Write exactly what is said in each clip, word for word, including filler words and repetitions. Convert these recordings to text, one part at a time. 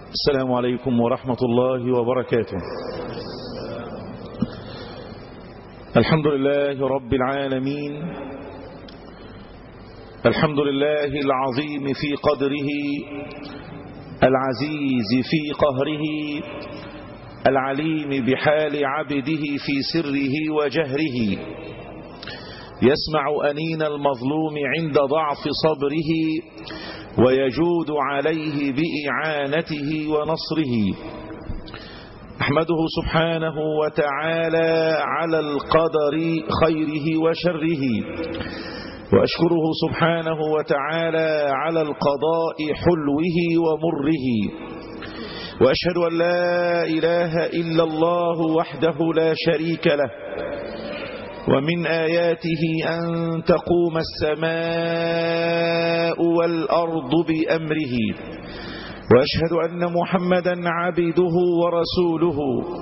السلام عليكم ورحمة الله وبركاته. الحمد لله رب العالمين، الحمد لله العظيم في قدره، العزيز في قهره، العليم بحال عبده في سره وجهره، يسمع أنين المظلوم عند ضعف صبره، ويجود عليه بإعانته ونصره. أحمده سبحانه وتعالى على القدر خيره وشره، وأشكره سبحانه وتعالى على القضاء حلوه ومره، وأشهد أن لا إله إلا الله وحده لا شريك له، ومن آياته أن تقوم السماء والأرض بأمره، وأشهد أن محمدا عبده ورسوله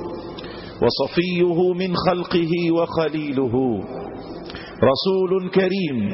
وصفيه من خلقه وخليله، رسول كريم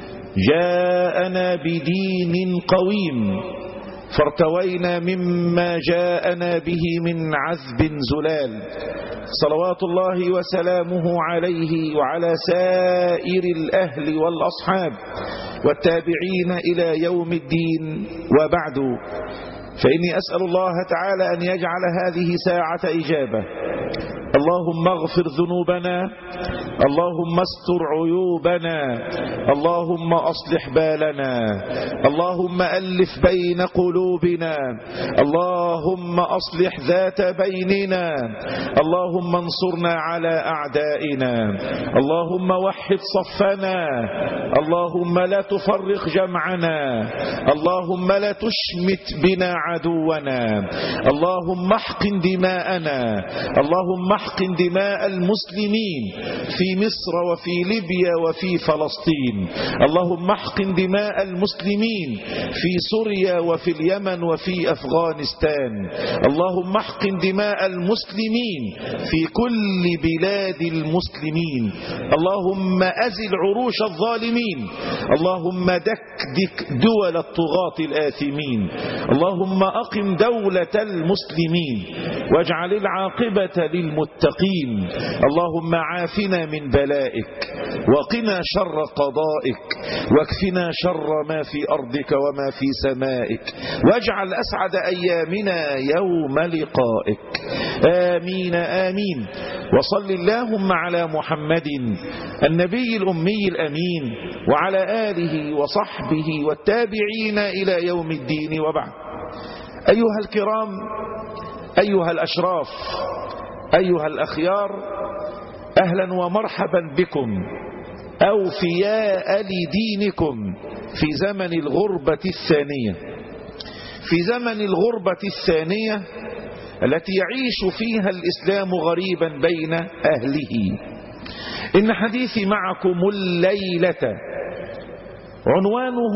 جاءنا بدين قويم، فارتوينا مما جاءنا به من عذب زلال، صلوات الله وسلامه عليه وعلى سائر الأهل والأصحاب والتابعين إلى يوم الدين. وبعد، فإني أسأل الله تعالى أن يجعل هذه ساعة إجابة. اللهم اغفر ذنوبنا، اللهم استر عيوبنا، اللهم أصلح بالنا، اللهم ألف بين قلوبنا، اللهم أصلح ذات بيننا، اللهم انصرنا على أعدائنا، اللهم وحد صفنا، اللهم لا تفرق جمعنا، اللهم لا تشمت بنا عدونا، اللهم احقن دماءنا، اللهم احقن دماء المسلمين في مصر وفي ليبيا وفي فلسطين، اللهم احقن دماء المسلمين في سوريا وفي اليمن وفي أفغانستان، اللهم احقن دماء المسلمين في كل بلاد المسلمين، اللهم أزل عروش الظالمين، اللهم دكدك دول الطغاة الآثمين، اللهم أقم دولة المسلمين واجعل العاقبة للمتقين، اللهم عافنا من بلائك وقنا شر قضائك، واكفنا شر ما في أرضك وما في سمائك، واجعل أسعد أيامنا يوم لقائك. آمين آمين. وصل اللهم على محمد النبي الأمي الأمين وعلى آله وصحبه والتابعين إلى يوم الدين. وبعد، أيها الكرام، أيها الأشراف، أيها الأخيار، أهلا ومرحبا بكم أوفياء لدينكم في زمن الغربة الثانية، في زمن الغربة الثانية التي يعيش فيها الإسلام غريبا بين أهله. إن حديثي معكم الليلة عنوانه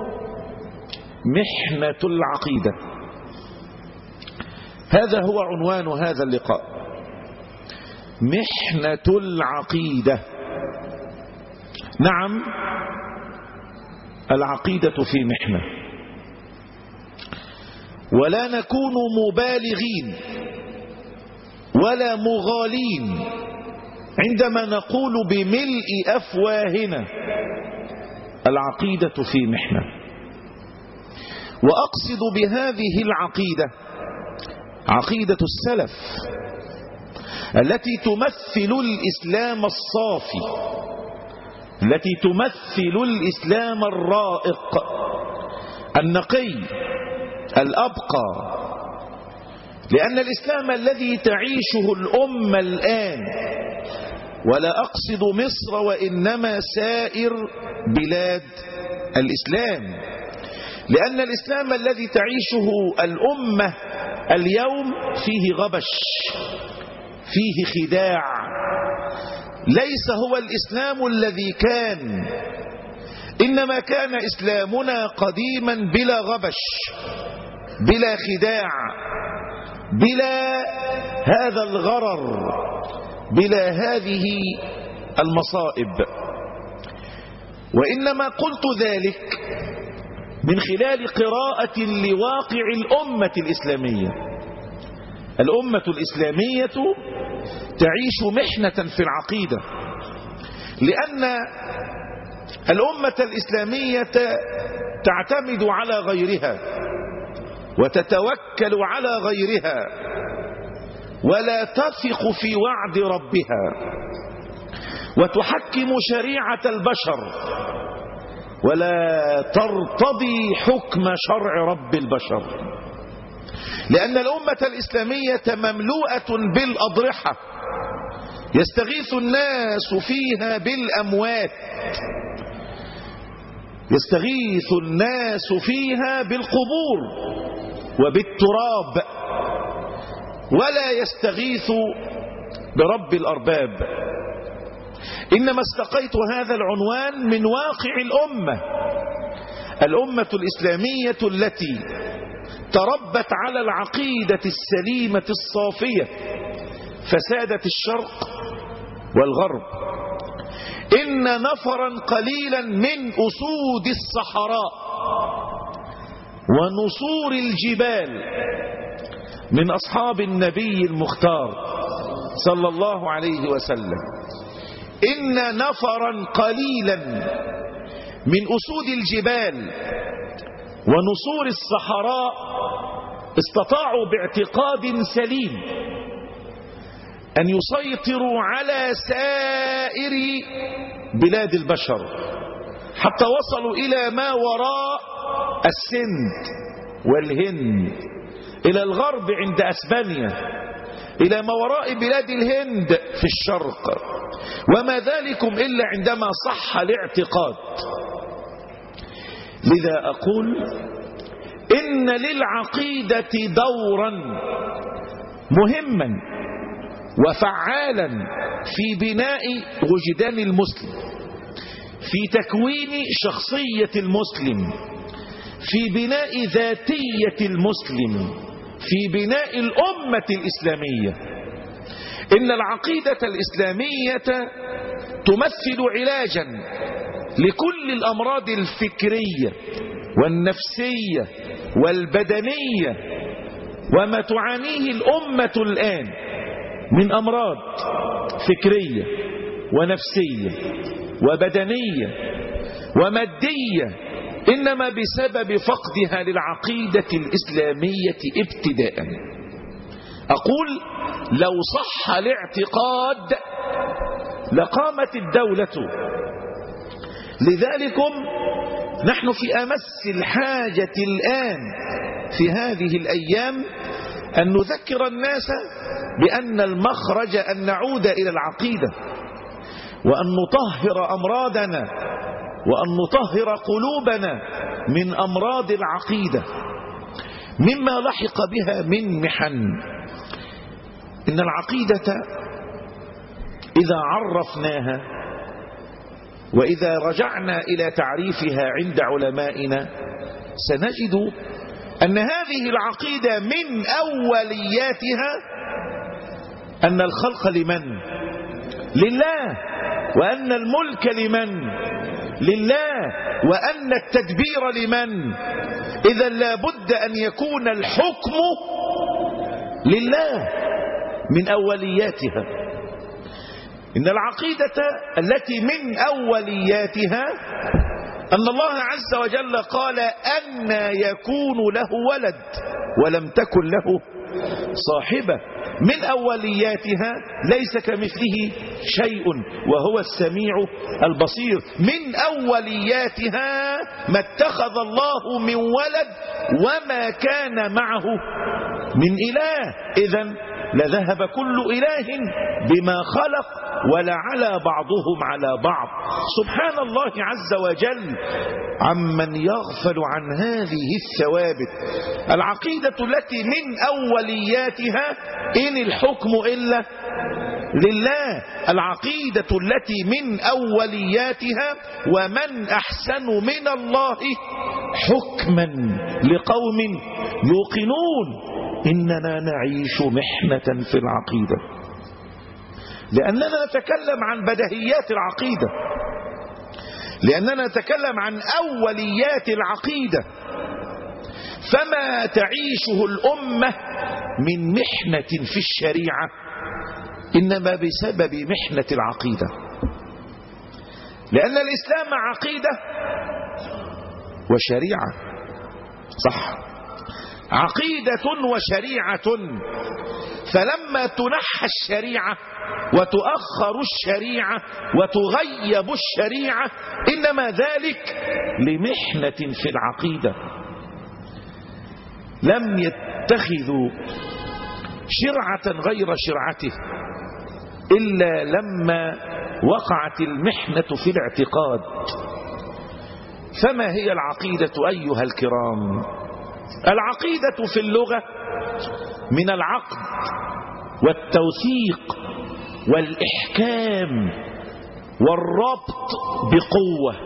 محنة العقيدة. هذا هو عنوان هذا اللقاء، محنة العقيدة. نعم، العقيدة في محنة، ولا نكون مبالغين ولا مغالين عندما نقول بملء أفواهنا العقيدة في محنة. وأقصد بهذه العقيدة عقيدة السلف التي تمثل الإسلام الصافي، التي تمثل الإسلام الرائق النقي الأبقى، لأن الإسلام الذي تعيشه الأمة الآن، ولا أقصد مصر وإنما سائر بلاد الإسلام، لأن الإسلام الذي تعيشه الأمة اليوم فيه غبش، فيه خداع، ليس هو الإسلام الذي كان، إنما كان إسلامنا قديما بلا غبش، بلا خداع، بلا هذا الغرر، بلا هذه المصائب. وإنما قلت ذلك من خلال قراءة لواقع الأمة الإسلامية. الأمة الإسلامية تعيش محنة في العقيدة، لأن الأمة الإسلامية تعتمد على غيرها وتتوكل على غيرها ولا تثق في وعد ربها، وتحكم شريعة البشر ولا ترتضي حكم شرع رب البشر، لأن الأمة الإسلامية مملوءة بالأضرحة يستغيث الناس فيها بالأموات، يستغيث الناس فيها بالقبور وبالتراب، ولا يستغيث برب الأرباب. إنما استقيت هذا العنوان من واقع الأمة، الأمة الإسلامية التي تربت على العقيدة السليمة الصافية فسادت الشرق والغرب. إن نفرا قليلا من أسود الصحراء ونصور الجبال من أصحاب النبي المختار صلى الله عليه وسلم، إن نفرا قليلا من أسود الجبال ونصور الصحراء استطاعوا باعتقاد سليم أن يسيطروا على سائر بلاد البشر، حتى وصلوا إلى ما وراء السند والهند، إلى الغرب عند أسبانيا، إلى ما وراء بلاد الهند في الشرق، وما ذلكم إلا عندما صح الاعتقاد. لذا أقول إن للعقيدة دورا مهما وفعالا في بناء وجدان المسلم، في تكوين شخصية المسلم، في بناء ذاتية المسلم، في بناء الأمة الإسلامية. إن العقيدة الإسلامية تمثل علاجا لكل الأمراض الفكرية والنفسية والبدنية، وما تعانيه الأمة الآن من أمراض فكرية ونفسية وبدنية ومادية، إنما بسبب فقدها للعقيدة الإسلامية ابتداء. أقول لو صح الاعتقاد لقامت الدولة. لذلك نحن في أمس الحاجة الآن في هذه الأيام أن نذكر الناس بأن المخرج أن نعود إلى العقيدة، وأن نطهر أمراضنا، وأن نطهر قلوبنا من أمراض العقيدة مما لحق بها من محن. إن العقيدة إذا عرفناها وإذا رجعنا إلى تعريفها عند علمائنا سنجد أن هذه العقيدة من أولياتها أن الخلق لمن؟ لله، وأن الملك لمن؟ لله، وأن التدبير لمن؟ إذا لابد أن يكون الحكم لله من أولياتها. إن العقيدة التي من أولياتها أن الله عز وجل قال أن يكون له ولد ولم تكن له صاحبة. من أولياتها ليس كمثله شيء وهو السميع البصير. من أولياتها ما اتخذ الله من ولد وما كان معه من إله، إذن لذهب كل إله بما خلق ولعلى بعضهم على بعض. سبحان الله عز وجل عمن يغفل عن هذه الثوابت. العقيدة التي من أولياتها إن الحكم إلا لله، العقيدة التي من أولياتها ومن أحسن من الله حكما لقوم يوقنون. إننا نعيش محنة في العقيدة لأننا نتكلم عن بديهيات العقيدة، لأننا نتكلم عن أوليات العقيدة. فما تعيشه الأمة من محنة في الشريعة إنما بسبب محنة العقيدة، لأن الإسلام عقيدة وشريعة، صح، عقيدة وشريعة. فلما تنحى الشريعة وتؤخر الشريعة وتغيب الشريعة إنما ذلك لمحنة في العقيدة. لم يتخذوا شرعة غير شرعته إلا لما وقعت المحنة في الاعتقاد. فما هي العقيدة أيها الكرام؟ العقيدة في اللغة من العقد والتوثيق والإحكام والربط بقوة.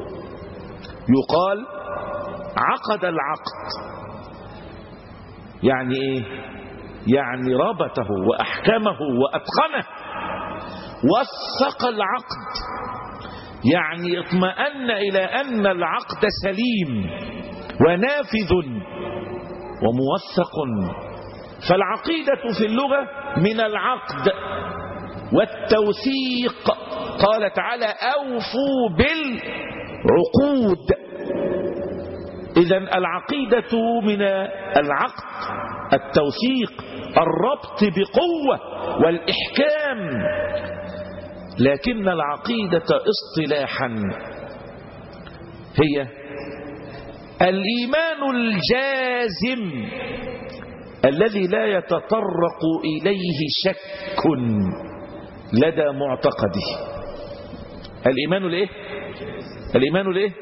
يقال عقد العقد، يعني إيه؟ يعني ربطه وأحكمه وأتقنه. وثق العقد، يعني اطمأن إلى أن العقد سليم ونافذ وموثق. فالعقيدة في اللغة من العقد والتوثيق. قال تعالى أوفوا بالعقود. إذن العقيدة من العقد، التوثيق، الربط بقوة والإحكام. لكن العقيدة اصطلاحا هي الإيمان الجازم الذي لا يتطرق إليه شك لدى معتقده. الإيمان الإيه؟ الإيمان الإيه؟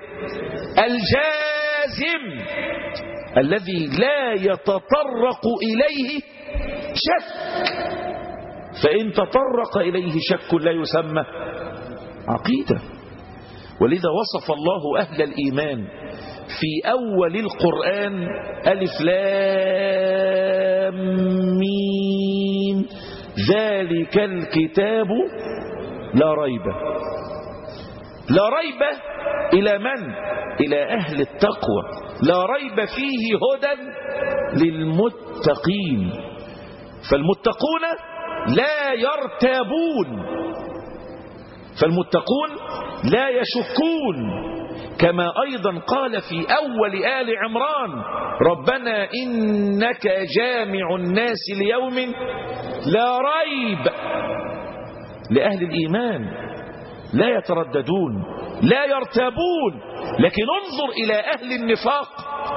الجازم الذي لا يتطرق إليه شك. فإن تطرق إليه شك لا يسمى عقيدة. ولذا وصف الله أهل الإيمان في أول القرآن ألف لام ميم ذلك الكتاب لا ريب. لا ريب إلى من؟ إلى أهل التقوى. لا ريب فيه هدى للمتقين. فالمتقون لا يرتابون، فالمتقون لا يشكون. كما أيضا قال في أول آل عمران ربنا إنك جامع الناس ليوم لا ريب. لأهل الإيمان لا يترددون لا يرتابون. لكن انظر إلى أهل النفاق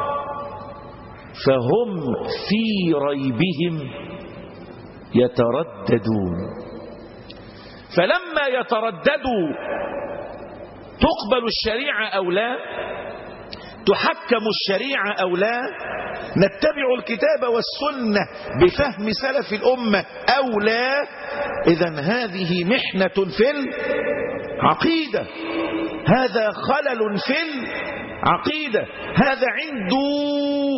فهم في ريبهم يترددون. فلما يترددوا تقبل الشريعة أو لا، تحكم الشريعة أو لا، نتبع الكتاب والسنة بفهم سلف الأمة أو لا، إذن هذه محنة في العقيدة، هذا خلل في العقيدة، هذا عنده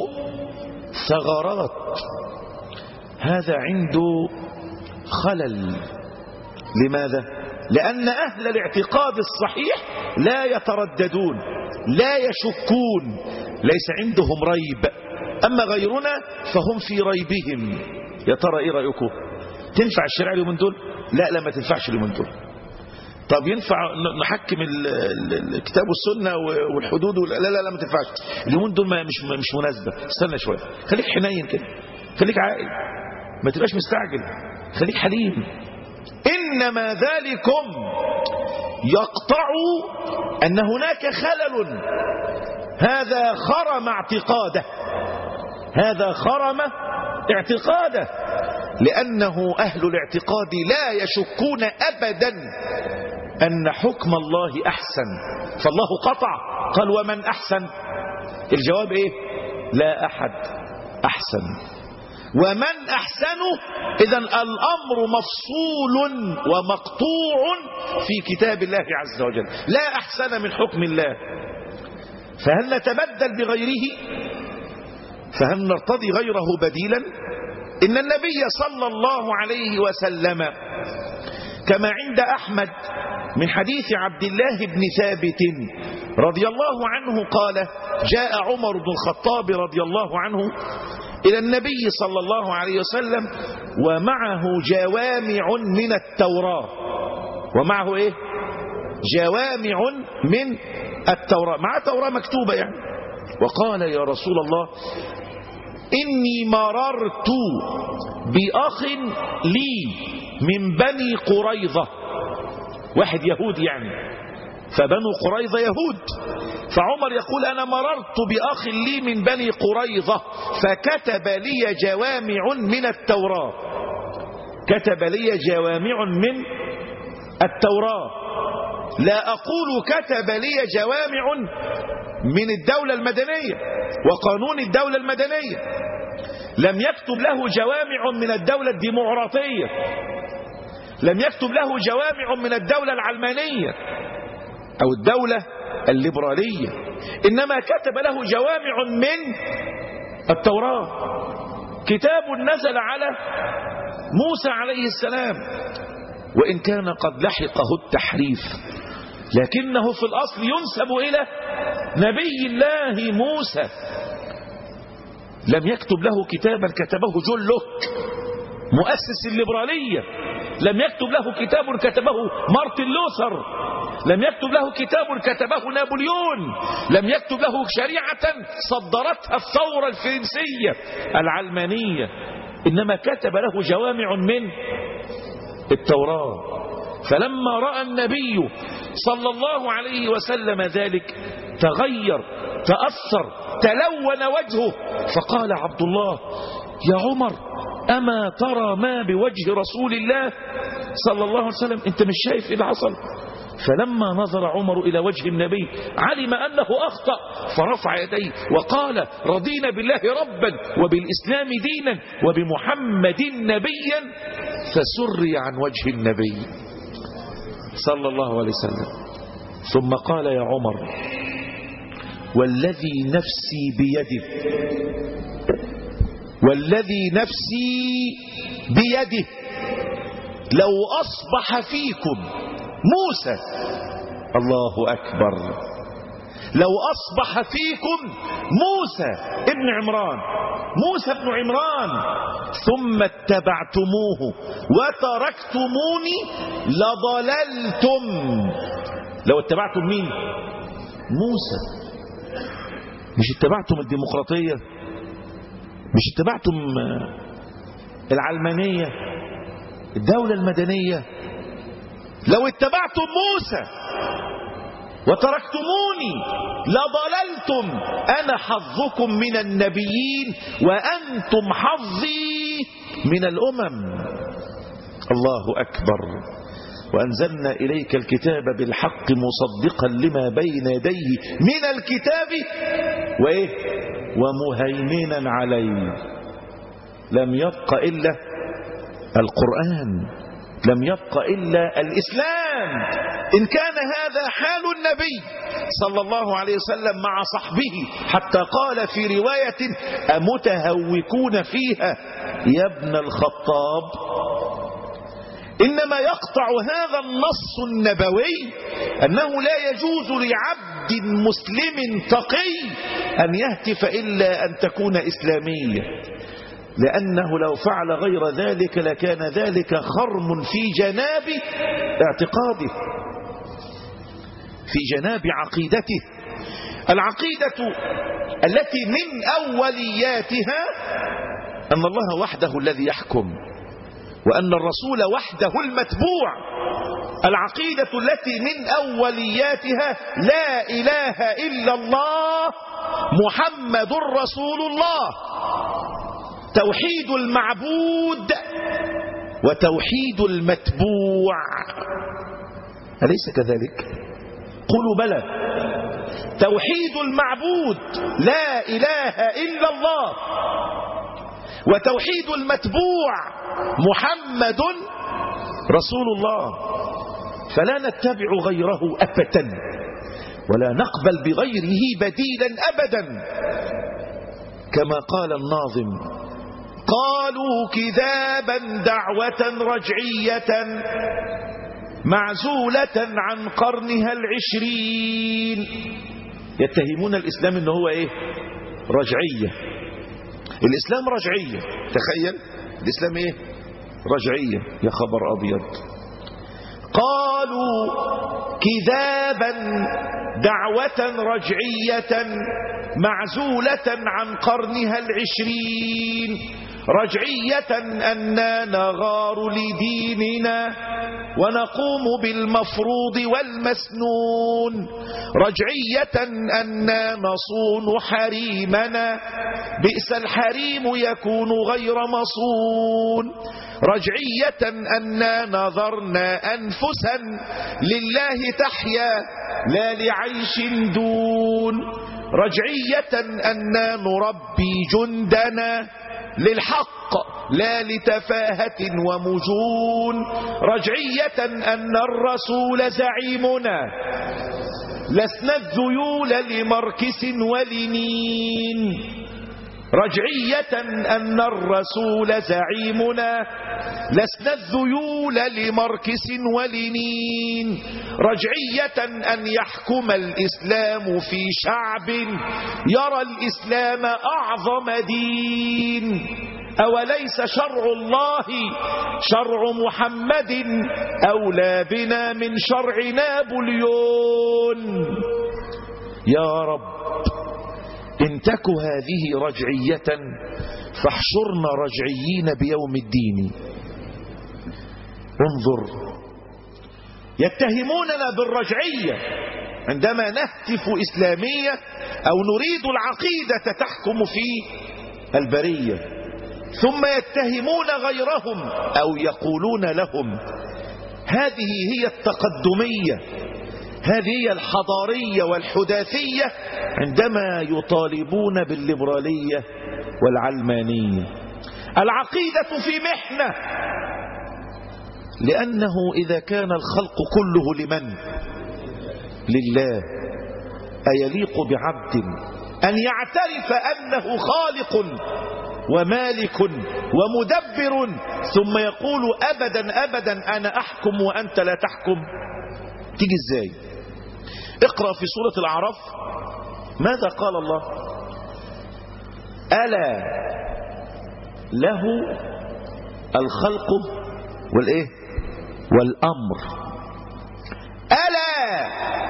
ثغرات، هذا عنده خلل. لماذا؟ لأن أهل الاعتقاد الصحيح لا يترددون لا يشكون، ليس عندهم ريب. أما غيرنا فهم في ريبهم. يا ترى إيه رأيكم؟ تنفع الشريعة اليومين دول؟ لا لا ما تنفعش اليومين دول. طب ينفع نحكم الكتاب والسنة والحدود؟ لا لا لا ما تنفعش اليومين دول، ما مش مش مناسبة. استنى شوية، خليك حنين كده، خليك عاقل، ما تبقاش مستعجل، خليك حليم. إنما ذلكم يقطع أن هناك خلل. هذا خرم اعتقاده، هذا خرم اعتقاده، لأنه أهل الاعتقاد لا يشكون أبدا أن حكم الله أحسن. فالله قطع قال ومن أحسن؟ الجواب إيه؟ لا أحد أحسن. ومن أحسن؟ إذن الأمر مفصول ومقطوع في كتاب الله عز وجل. لا أحسن من حكم الله. فهل نتبدل بغيره؟ فهل نرتضي غيره بديلا؟ إن النبي صلى الله عليه وسلم كما عند أحمد من حديث عبد الله بن ثابت رضي الله عنه قال جاء عمر بن الخطاب رضي الله عنه إلى النبي صلى الله عليه وسلم ومعه جوامع من التوراة. ومعه إيه؟ جوامع من التوراة، مع توراة مكتوبة يعني. وقال يا رسول الله إني مررت بأخ لي من بني قريظة، واحد يهود يعني، فبنو قريظة يهود، فعمر يقول أنا مررت بأخ لي من بني قريظة فكتب لي جوامع من التوراة، كتب لي جوامع من التوراة، لا أقول كتب لي جوامع من الدولة المدنية وقانون الدولة المدنية، لم يكتب له جوامع من الدولة الديمقراطية، لم يكتب له جوامع من الدولة العلمانية أو الدولة الليبرالية، إنما كتب له جوامع من التوراة، كتاب نزل على موسى عليه السلام، وإن كان قد لحقه التحريف لكنه في الأصل ينسب إلى نبي الله موسى. لم يكتب له كتابا كتبه جون لوك مؤسس الليبرالية، لم يكتب له كتاب كتبه مارتن لوثر، لم يكتب له كتاب كتبه نابليون، لم يكتب له شريعة صدرتها الثورة الفرنسية العلمانية، إنما كتب له جوامع من التوراة. فلما رأى النبي صلى الله عليه وسلم ذلك تغير، تأثر، تلون وجهه، فقال عبد الله يا عمر أما ترى ما بوجه رسول الله صلى الله عليه وسلم؟ أنت مش شايف إيه اللي حصل؟ فلما نظر عمر إلى وجه النبي علم أنه أخطأ، فرفع يديه وقال رضينا بالله ربا وبالإسلام دينا وبمحمد نبيا، فسري عن وجه النبي صلى الله عليه وسلم. ثم قال يا عمر والذي نفسي بيده، والذي نفسي بيده لو أصبح فيكم موسى، الله أكبر، لو أصبح فيكم موسى ابن عمران، موسى بن عمران ثم اتبعتموه وتركتموني لضللتم. لو اتبعتم مين؟ موسى، مش اتبعتم الديمقراطية، مش اتبعتم العلمانية الدولة المدنية، لو اتبعتم موسى وتركتموني لضللتم، أنا حظكم من النبيين وأنتم حظي من الأمم. الله أكبر. وأنزلنا إليك الكتاب بالحق مصدقا لما بين يديه من الكتاب وإيه؟ ومهيمنا عليه. لم يبق إلا القرآن، لم يبق إلا الإسلام. إن كان هذا حال النبي صلى الله عليه وسلم مع صحبه حتى قال في رواية أمتهوكون فيها يا ابن الخطاب، إنما يقطع هذا النص النبوي أنه لا يجوز لعبد مسلم تقي أن يهتف إلا أن تكون إسلامية، لأنه لو فعل غير ذلك لكان ذلك خرم في جناب اعتقاده، في جناب عقيدته. العقيدة التي من أولياتها أن الله وحده الذي يحكم وأن الرسول وحده المتبوع. العقيدة التي من أولياتها لا إله إلا الله محمد رسول الله، توحيد المعبود وتوحيد المتبوع، أليس كذلك؟ قولوا بلى. توحيد المعبود لا إله إلا الله، وتوحيد المتبوع محمد رسول الله، فلا نتبع غيره أبدا ولا نقبل بغيره بديلا أبدا. كما قال الناظم قالوا كذابا دعوة رجعية معزولة عن قرنها العشرين. يتهمون الإسلام إنه هو إيه؟ رجعية. الإسلام رجعية، تخيل الإسلام إيه؟ رجعية. يا خبر أبيض. قالوا كذابا دعوة رجعية معزولة عن قرنها العشرين، رجعية أننا نغار لديننا ونقوم بالمفروض والمسنون، رجعية أننا نصون حريمنا، بئس الحريم يكون غير مصون، رجعية أننا نظرنا أنفسا لله تحيا لا لعيش دون، رجعية أننا نربي جندنا للحق لا لتفاهة ومجون، رجعية أن الرسول زعيمنا لسنا الذيول لمركس ولنين، رجعية أن الرسول زعيمنا لسنا الذيول لمركس ولنين، رجعية أن يحكم الإسلام في شعب يرى الإسلام أعظم دين، أوليس شرع الله شرع محمد أولى بنا من شرع نابليون. يا رب إن تك هذه رجعية فاحشرنا رجعيين بيوم الدين. انظر، يتهموننا بالرجعية عندما نهتف إسلامية أو نريد العقيدة تحكم في البرية، ثم يتهمون غيرهم أو يقولون لهم هذه هي التقدمية، هذه هي الحضارية والحداثية، عندما يطالبون بالليبرالية والعلمانية. العقيدة في محنة، لأنه إذا كان الخلق كله لمن؟ لله، أيليق بعبد أن يعترف أنه خالق ومالك ومدبر ثم يقول أبدا أبدا أنا أحكم وأنت لا تحكم؟ تيجي إزاي؟ اقرأ في سورة الأعراف ماذا قال الله؟ ألا له الخلق والإيه؟ والأمر. ألا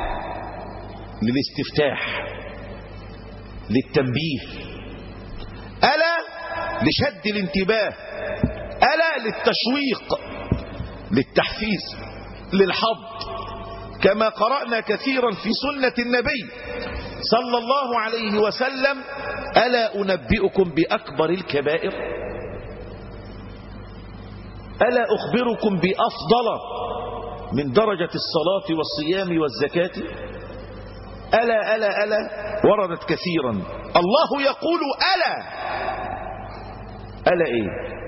للاستفتاح، للتنبيه، ألا لشد الانتباه، ألا للتشويق، للتحفيز، للحض، كما قرأنا كثيرا في سنة النبي صلى الله عليه وسلم: ألا أنبئكم بأكبر الكبائر؟ ألا أخبركم بأفضل من درجة الصلاة والصيام والزكاة؟ ألا ألا ألا وردت كثيرا. الله يقول ألا. ألا إيه؟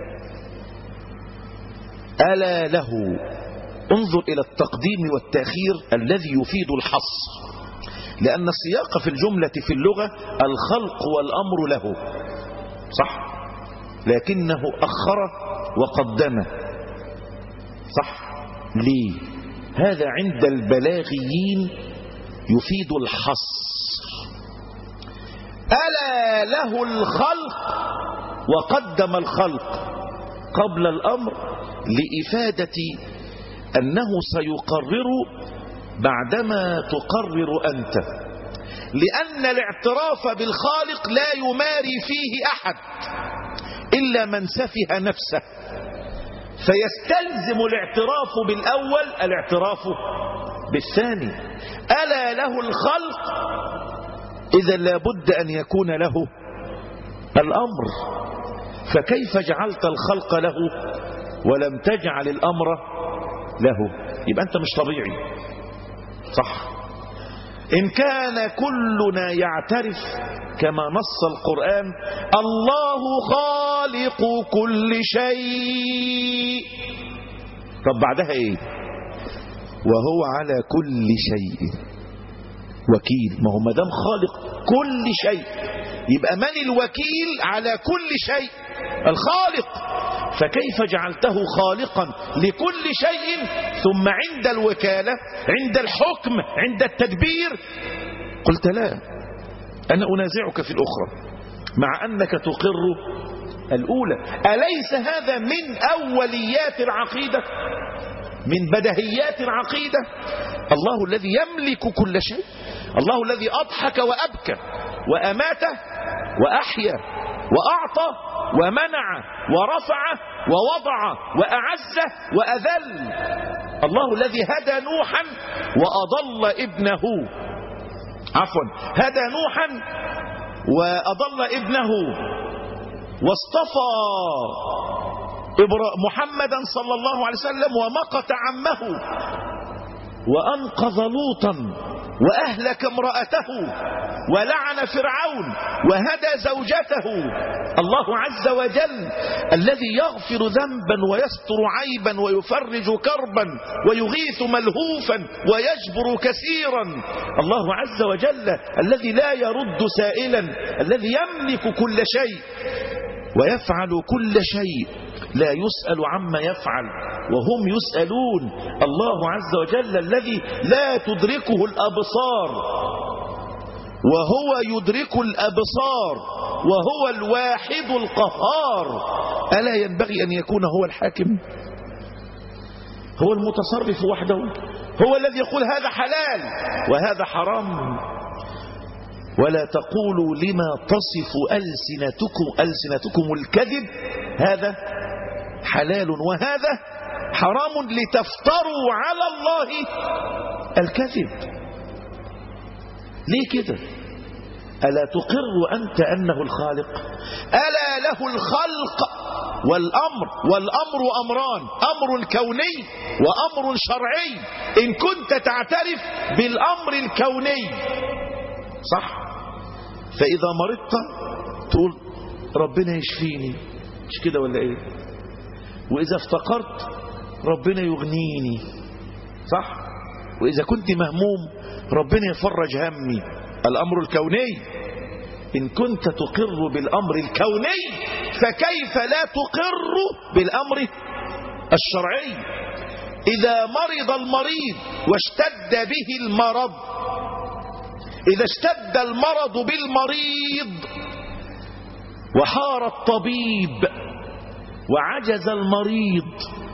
ألا له. انظر إلى التقديم والتأخير الذي يفيد الحصر، لأن السياق في الجملة في اللغة الخلق والأمر له، صح، لكنه أخر وقدمه، صح. ليه؟ هذا عند البلاغيين يفيد الحصر. ألا له الخلق وقدم الخلق قبل الأمر لإفادة أنه سيقرر بعدما تقرر أنت، لأن الاعتراف بالخالق لا يماري فيه أحد إلا من سفه نفسه، فيستلزم الاعتراف بالأول الاعتراف بالثاني. ألا له الخلق، إذا لابد أن يكون له الأمر، فكيف جعلت الخلق له ولم تجعل الأمر له؟ يبقى أنت مش طبيعي، صح. إن كان كلنا يعترف كما نص القرآن الله خالق كل شيء، طب بعدها إيه؟ وهو على كل شيء وكيل. ما هو مدام خالق كل شيء يبقى من الوكيل على كل شيء؟ الخالق. فكيف جعلته خالقا لكل شيء ثم عند الوكالة عند الحكم عند التدبير قلت لا، أنا أنازعك في الأخرى مع أنك تقر الأولى. أليس هذا من أوليات العقيدة، من بدهيات العقيدة؟ الله الذي يملك كل شيء، الله الذي أضحك وأبكى وأمات وأحيا وأعطى ومنع ورفع ووضع وأعز وأذل، الله الذي هدى نوحا وأضل ابنه، عفوا هدى نوحا وأضل ابنه، واصطفى محمدا صلى الله عليه وسلم ومقت عمه، وأنقذ لوطا وأهلك امرأته، ولعن فرعون وهدى زوجته. الله عز وجل الذي يغفر ذنبا ويستر عيبا ويفرج كربا ويغيث ملهوفا ويجبر كثيرا. الله عز وجل الذي لا يرد سائلا، الذي يملك كل شيء ويفعل كل شيء، لا يسأل عما يفعل وهم يسألون. الله عز وجل الذي لا تدركه الأبصار وهو يدرك الأبصار، وهو الواحد القهار. ألا ينبغي أن يكون هو الحاكم، هو المتصرف وحده، هو الذي يقول هذا حلال وهذا حرام؟ ولا تقولوا لما تصف ألسنتكم ألسنتكم الكذب هذا حلال وهذا حرام لتفتروا على الله الكذب. ليه كده؟ ألا تقر أنت أنه الخالق؟ ألا له الخلق والأمر، والأمر أمران، أمر كوني وأمر شرعي. إن كنت تعترف بالأمر الكوني صح، فإذا مرضت تقول ربنا يشفيني، مش كده ولا إيه؟ وإذا افتقرت ربنا يغنيني صح، وإذا كنت مهموم ربنا يفرج همي، الأمر الكوني. إن كنت تقر بالأمر الكوني فكيف لا تقر بالأمر الشرعي؟ إذا مرض المريض واشتد به المرض، إذا اشتد المرض بالمريض وحار الطبيب وعجز المريض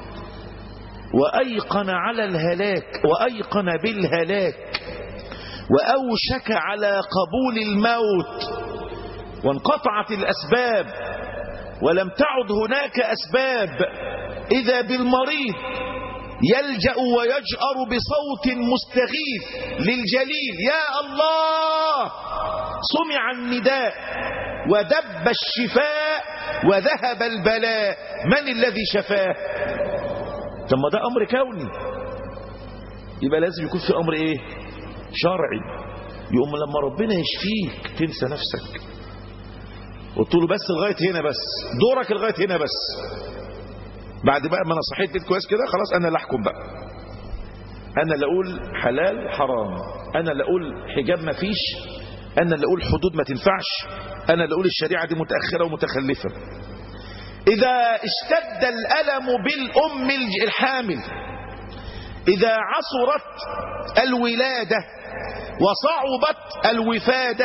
وأيقن على الهلاك وأيقن بالهلاك وأوشك على قبول الموت، وانقطعت الأسباب ولم تعد هناك أسباب، إذا بالمريض يلجأ ويجأر بصوت مستغيث للجليل يا الله، سمع النداء ودب الشفاء وذهب البلاء. من الذي شفاه؟ ثم ده أمر كوني، يبقى لازم يكون في أمر إيه؟ شرعي. يقوم لما ربنا يشفيك تنسى نفسك وتقول بس لغاية هنا، بس دورك لغاية هنا، بس بعد بقى ما انا صحيت بيت كويس كده خلاص انا اللي احكم بقى، انا اللي اقول حلال حرام، انا اللي اقول حجاب ما فيش، انا اللي اقول حدود ما تنفعش، انا اللي اقول الشريعة دي متأخرة ومتخلفة. اذا اشتد الألم بالأم الحامل، اذا عصرت الولادة وصعبت الوفادة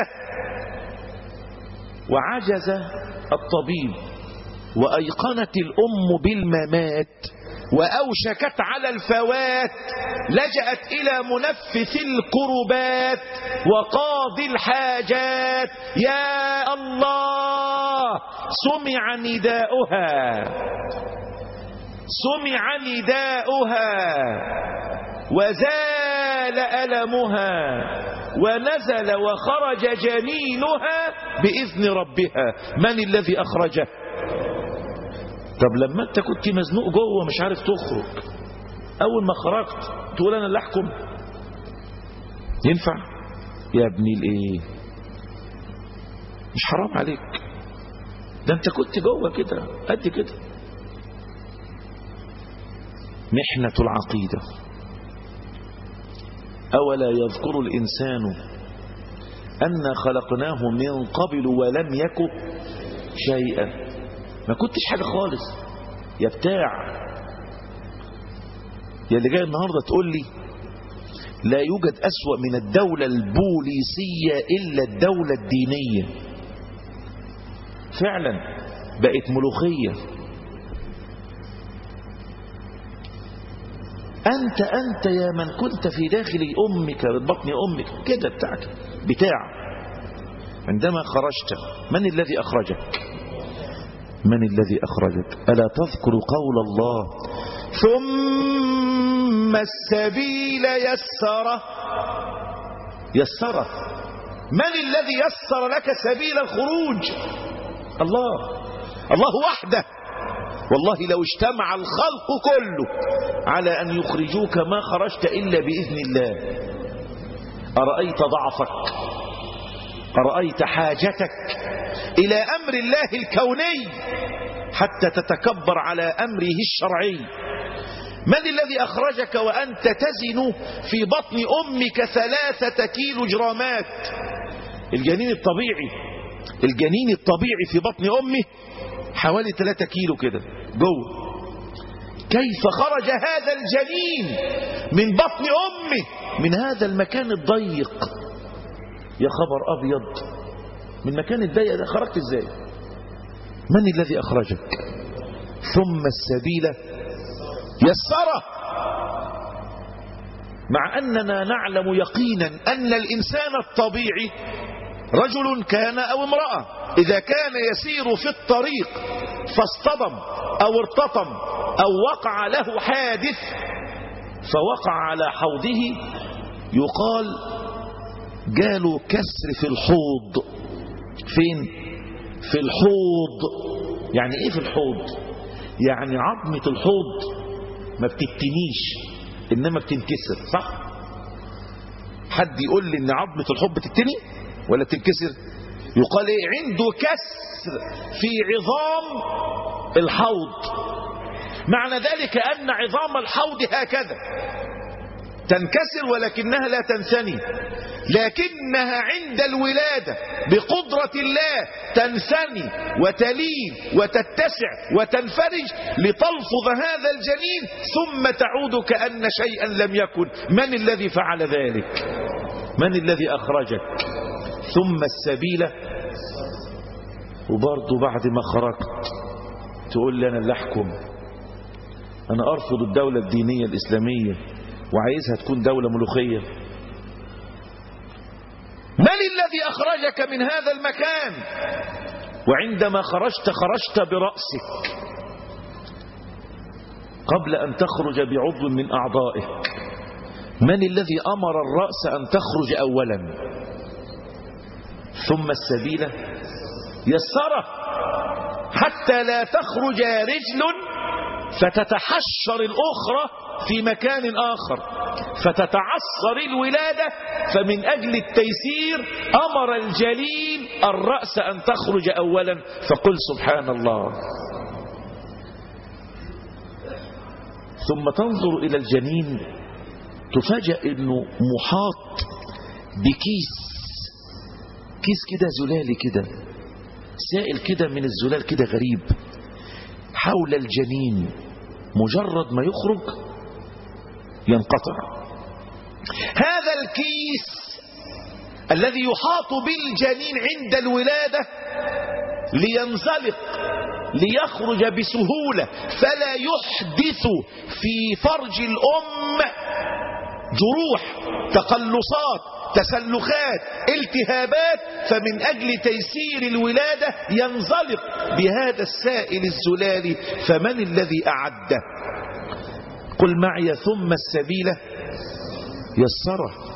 وعجز الطبيب وأيقنت الأم بالممات وأوشكت على الفوات، لجأت إلى منفث الكربات وقاضي الحاجات يا الله، سمع نداؤها، سمع نداؤها وزال ألمها ونزل وخرج جنينها بإذن ربها. من الذي أخرجه؟ طب لما انت كنت مزنوق جوه مش عارف تخرج، اول ما خرجت تقول انا اللي احكم؟ ينفع يا ابني الايه؟ مش حرام عليك؟ ده انت كنت جوه كده قد كده. محنة العقيدة. أولا يذكر الإنسان أن خلقناه من قبل ولم يك شيئا، ما كنتش حاجة خالص، يا بتاع يا اللي جاي النهاردة تقول لي لا يوجد أسوأ من الدولة البوليسية إلا الدولة الدينية. فعلا بقت ملوخية. أنت أنت يا من كنت في داخل أمك بطن أمك كده بتاعك بتاع عندما خرجت من الذي أخرجك؟ من الذي أخرجك؟ ألا تذكر قول الله ثم السبيل يسره يسره. من الذي يسر لك سبيل الخروج؟ الله. الله وحده. والله لو اجتمع الخلق كله على أن يخرجوك ما خرجت إلا بإذن الله. أرأيت ضعفك؟ أرأيت حاجتك إلى أمر الله الكوني حتى تتكبر على أمره الشرعي؟ من الذي أخرجك وأنت تزن في بطن أمك ثلاثة كيلو جرامات؟ الجنين الطبيعي الجنين الطبيعي في بطن أمه حوالي ثلاثة كيلو كده جوه. كيف خرج هذا الجنين من بطن أمه من هذا المكان الضيق؟ يا خبر أبيض، من مكان الضيق ده خرجت ازاي؟ من الذي أخرجك؟ ثم السبيل يسره. مع أننا نعلم يقينا أن الإنسان الطبيعي رجل كان أو امرأة إذا كان يسير في الطريق فاصطدم أو ارتطم أو وقع له حادث فوقع على حوضه يقال جاله كسر في الحوض. فين؟ في الحوض. يعني ايه في الحوض؟ يعني عظمة الحوض ما بتتنيش انما بتنكسر، صح؟ حد يقول لي ان عظمة الحوض بتتني ولا بتنكسر؟ يقال ايه؟ عنده كسر في عظام الحوض. معنى ذلك ان عظام الحوض هكذا تنكسر ولكنها لا تنثني، لكنها عند الولادة بقدرة الله تنثني وتلين وتتسع وتنفرج لتلفظ هذا الجنين ثم تعود كأن شيئا لم يكن. من الذي فعل ذلك؟ من الذي أخرجك؟ ثم السبيل. وبرضه بعد ما خرجت تقول لي أنا اللي أحكم، أنا أرفض الدولة الدينية الإسلامية وعايزها تكون دولة ملوخية. من الذي أخرجك من هذا المكان؟ وعندما خرجت خرجت برأسك قبل أن تخرج بعضو من أعضائك. من الذي أمر الرأس أن تخرج أولا؟ ثم السبيل يسره حتى لا تخرج رجل فتتحشر الأخرى في مكان آخر فتتعصر الولادة. فمن أجل التيسير أمر الجليل الرأس أن تخرج أولا. فقل سبحان الله. ثم تنظر إلى الجنين تفاجأ أنه محاط بكيس، كيس كده زلالي كده سائل كده من الزلال كده غريب حول الجنين. مجرد ما يخرج ينقطع هذا الكيس الذي يحاط بالجنين عند الولادة لينزلق ليخرج بسهولة فلا يحدث في فرج الأم جروح تقلصات تسلخات التهابات. فمن أجل تيسير الولادة ينزلق بهذا السائل الزلالي. فمن الذي أعده؟ قل معي ثم السبيل يسره.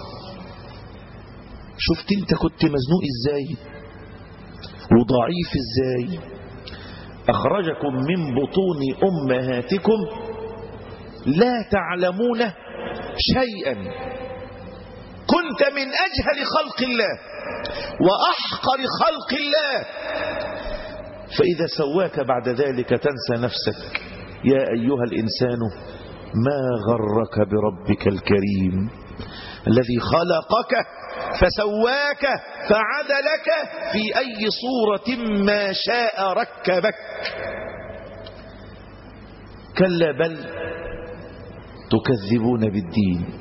شفت انت كنت مزنوق ازاي وضعيف ازاي؟ أخرجكم من بطون أمهاتكم لا تعلمون شيئا. كنت من أجهل خلق الله وأحقر خلق الله، فإذا سواك بعد ذلك تنسى نفسك. يا أيها الإنسان ما غرك بربك الكريم الذي خلقك فسواك فعدلك في أي صورة ما شاء ركبك. كلا بل تكذبون بالدين.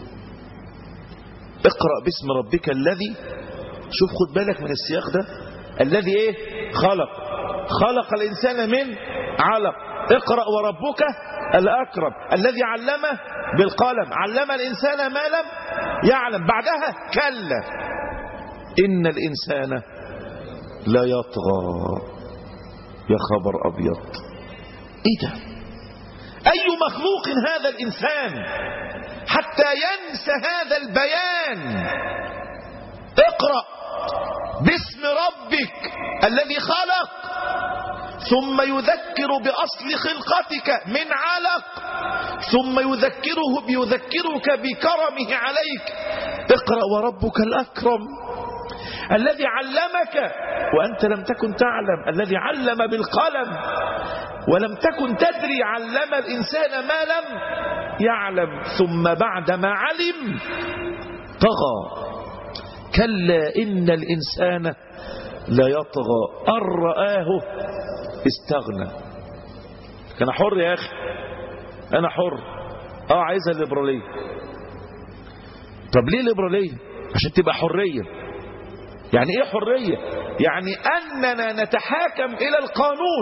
اقرأ باسم ربك الذي، شوف خد بالك من السياق ده، الذي ايه؟ خلق، خلق الإنسان من علق. اقرأ وربك الأكرم الذي علم بالقلم، علم الإنسان ما لم يعلم. بعدها كلا إن الإنسان لا يطغى. يا خبر أبيض، إيه ده؟ أي مخلوق هذا الإنسان حتى ينسى هذا البيان؟ اقرأ باسم ربك الذي خلق، ثم يذكر بأصل خلقتك من علق، ثم يذكره بيذكرك بكرمه عليك. اقرأ وربك الأكرم الذي علمك وأنت لم تكن تعلم، الذي علم بالقلم ولم تكن تدري، علم الإنسان ما لم يعلم، ثم بعد ما علم طغى. كلا إن الإنسان لا يطغى أن رآه استغنى. أنا حر يا أخي، أنا حر. آه عايزها الليبرالية. طب ليه الليبرالية؟ عشان تبقى حرية. يعني إيه حرية؟ يعني أننا نتحاكم إلى القانون،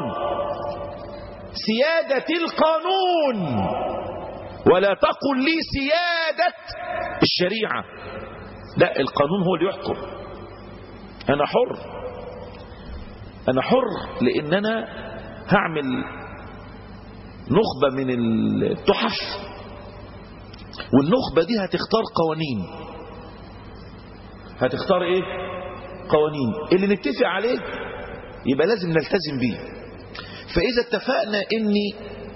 سيادة القانون، ولا تقل لي سيادة الشريعة. لا، القانون هو اللي يحكم. أنا حر، أنا حر لأن أنا هعمل نخبة من التحف، والنخبة دي هتختار قوانين. هتختار إيه؟ قوانين اللي نتفق عليه يبقى لازم نلتزم بيه. فإذا اتفقنا إني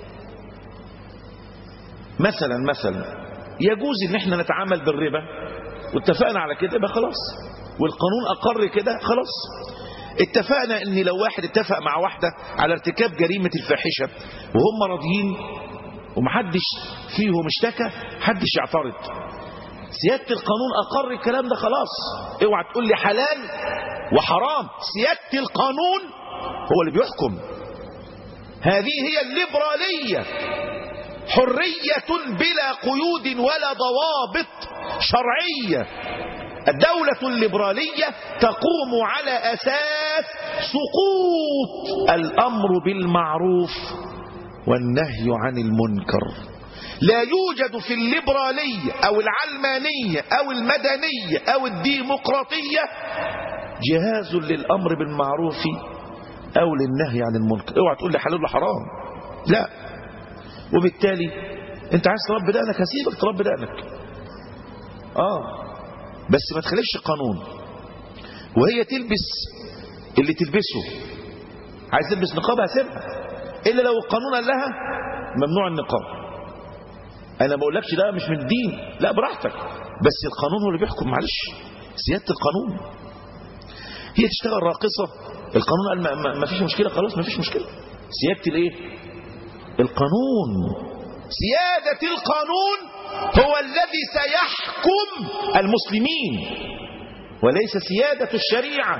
مثلا مثلا يجوز إن احنا نتعامل بالربا، واتفقنا على كده يبقى خلاص، والقانون أقر كده خلاص. اتفقنا ان لو واحد اتفق مع واحدة على ارتكاب جريمة الفاحشة وهم راضيين ومحدش فيهم اشتكى، محدش يعترض، سيادة القانون أقر الكلام ده خلاص. اوعى تقول لي حلال وحرام، سيادة القانون هو اللي بيحكم. هذه هي الليبرالية، حرية بلا قيود ولا ضوابط شرعية. الدولة الليبرالية تقوم على أساس سقوط الأمر بالمعروف والنهي عن المنكر. لا يوجد في الليبرالية أو العلمانية أو المدنية أو الديمقراطية جهاز للأمر بالمعروف أو للنهي عن المنكر. اوعى تقول لي حلال ولا حرام، لا. وبالتالي انت عايز تربي دقنك، هسيبك تربي دقنك، اه بس ما تخالفش القانون. وهي تلبس اللي تلبسه، عايز تلبس نقاب هسيبها، الا لو القانون قال لها ممنوع النقاب. انا ما اقولكش ده مش من الدين، لا براحتك، بس القانون هو اللي بيحكم. معلش، سيادة القانون. هي تشتغل راقصة، القانون قال ما, ما, ما فيش مشكلة، خلاص ما فيش مشكلة. سيادة الايه؟ القانون. سيادة القانون هو الذي سيحكم المسلمين، وليس سيادة الشريعة.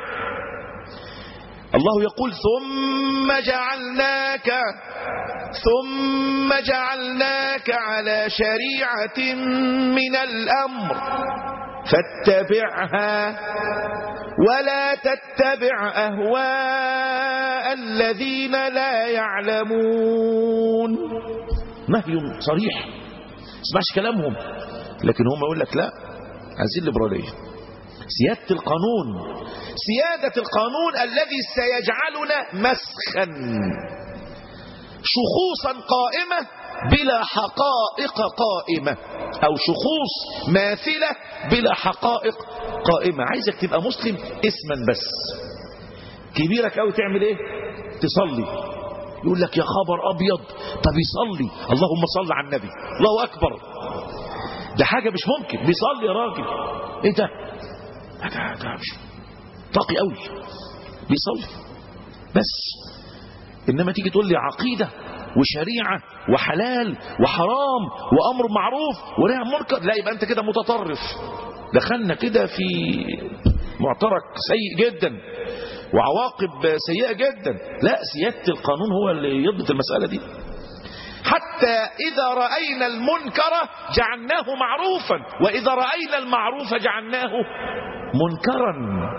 الله يقول ثم جعلناك ثم جعلناك على شريعة من الأمر فاتبعها ولا تتبع أهواء الذين لا يعلمون. نهي صريح، اسمعش كلامهم، لكن هم يقول لك لا، عايزين الليبرالية. سيادة القانون، سيادة القانون الذي سيجعلنا مسخا، شخوصا قائمة بلا حقائق قائمة، أو شخوص ماثلة بلا حقائق قائمة. عايزك تبقى مسلم اسما بس، كبيرك أو تعمل ايه؟ تصلي. يقول لك يا خبر أبيض، طب يصلي، اللهم صل على النبي، الله أكبر، ده حاجة مش ممكن، بيصلي يا راجل، ايه ده؟ ده, ده مش طاقي قوي، بيصلي بس. إنما تيجي تقول لي عقيدة وشريعة وحلال وحرام وأمر معروف ونهي عن منكر، لا، يبقى أنت كده متطرف، دخلنا كده في معترك سيء جدا وعواقب سيئة جدا. لا، سيادة القانون هو اللي يضبط المسألة دي. حتى إذا رأينا المنكر جعلناه معروفا، وإذا رأينا المعروف جعلناه منكرا.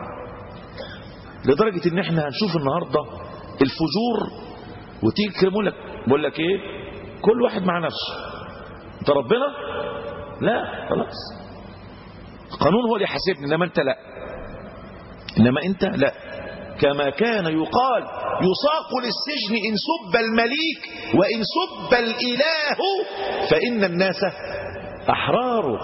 لدرجة ان احنا هنشوف النهاردة الفجور وتيجي تكلموا لك بقول لك ايه، كل واحد مع نفسه. انت ربنا؟ لا، خلاص القانون هو اللي يحاسبني، انما انت لا، انما انت لا. كما كان يقال يساق للسجن إن سب المليك وإن سب الإله فإن الناس أحرار.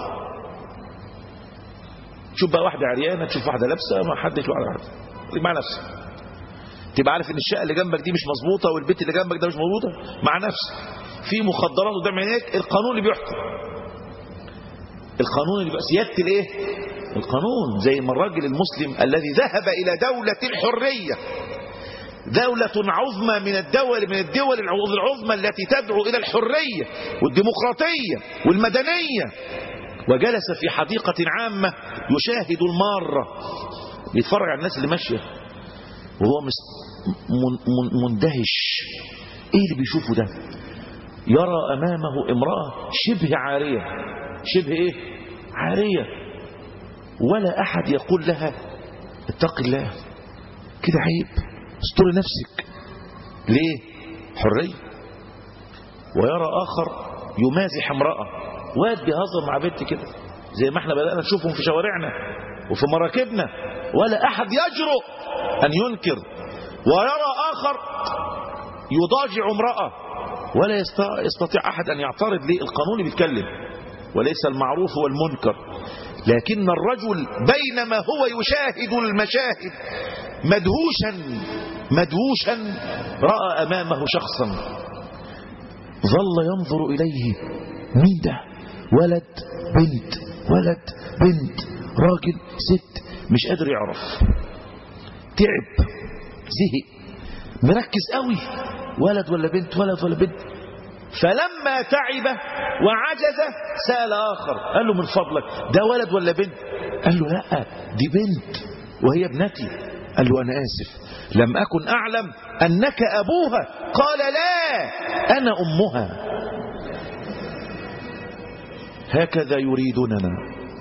تشوف بقى واحدة عريانة، تشوف واحدة لابسة، ما حدش واحدة مع نفسه، تبقى عارف ان الشقة اللي جنبك دي مش مظبوطة والبيت اللي جنبك ده مش مظبوطة، مع نفسك في مخدرات قدام عينيك. القانون اللي بيحكم، القانون اللي بقى سيادة الايه؟ القانون. زي ما الراجل المسلم الذي ذهب إلى دولة الحرية، دولة عظمى من الدول من الدول العظمى التي تدعو إلى الحرية والديمقراطية والمدنية، وجلس في حديقة عامة يشاهد المارة، بيتفرج على الناس اللي ماشية وهو مندهش. ايه اللي بيشوفه ده؟ يرى امامه امرأة شبه عارية، شبه ايه؟ عارية، ولا احد يقول لها اتق الله، كده عيب، استر نفسك. ليه؟ حرية. ويرى اخر يمازح امرأة، واد بيهزر مع بنت كده زي ما احنا بدأنا نشوفهم في شوارعنا وفي مراكبنا، ولا احد يجرؤ ان ينكر. ويرى اخر يضاجع امرأة ولا يستطيع احد ان يعترض. ليه؟ القانون بيتكلم، وليس المعروف هو المنكر. لكن الرجل بينما هو يشاهد المشاهد مدهوشا مدهوشا رأى امامه شخصا، ظل ينظر اليه، مين ده؟ ولد بنت، ولد بنت، راجل ست، مش قادر يعرف، تعب، زهق، مركز قوي، ولد ولا بنت، ولد ولا بنت. فلما تعب وعجز سأل آخر، قال له من فضلك ده ولد ولا بنت؟ قال له لا، دي بنت وهي ابنتي. قال له أنا آسف، لم أكن أعلم أنك أبوها. قال لا، أنا أمها. هكذا يريدوننا،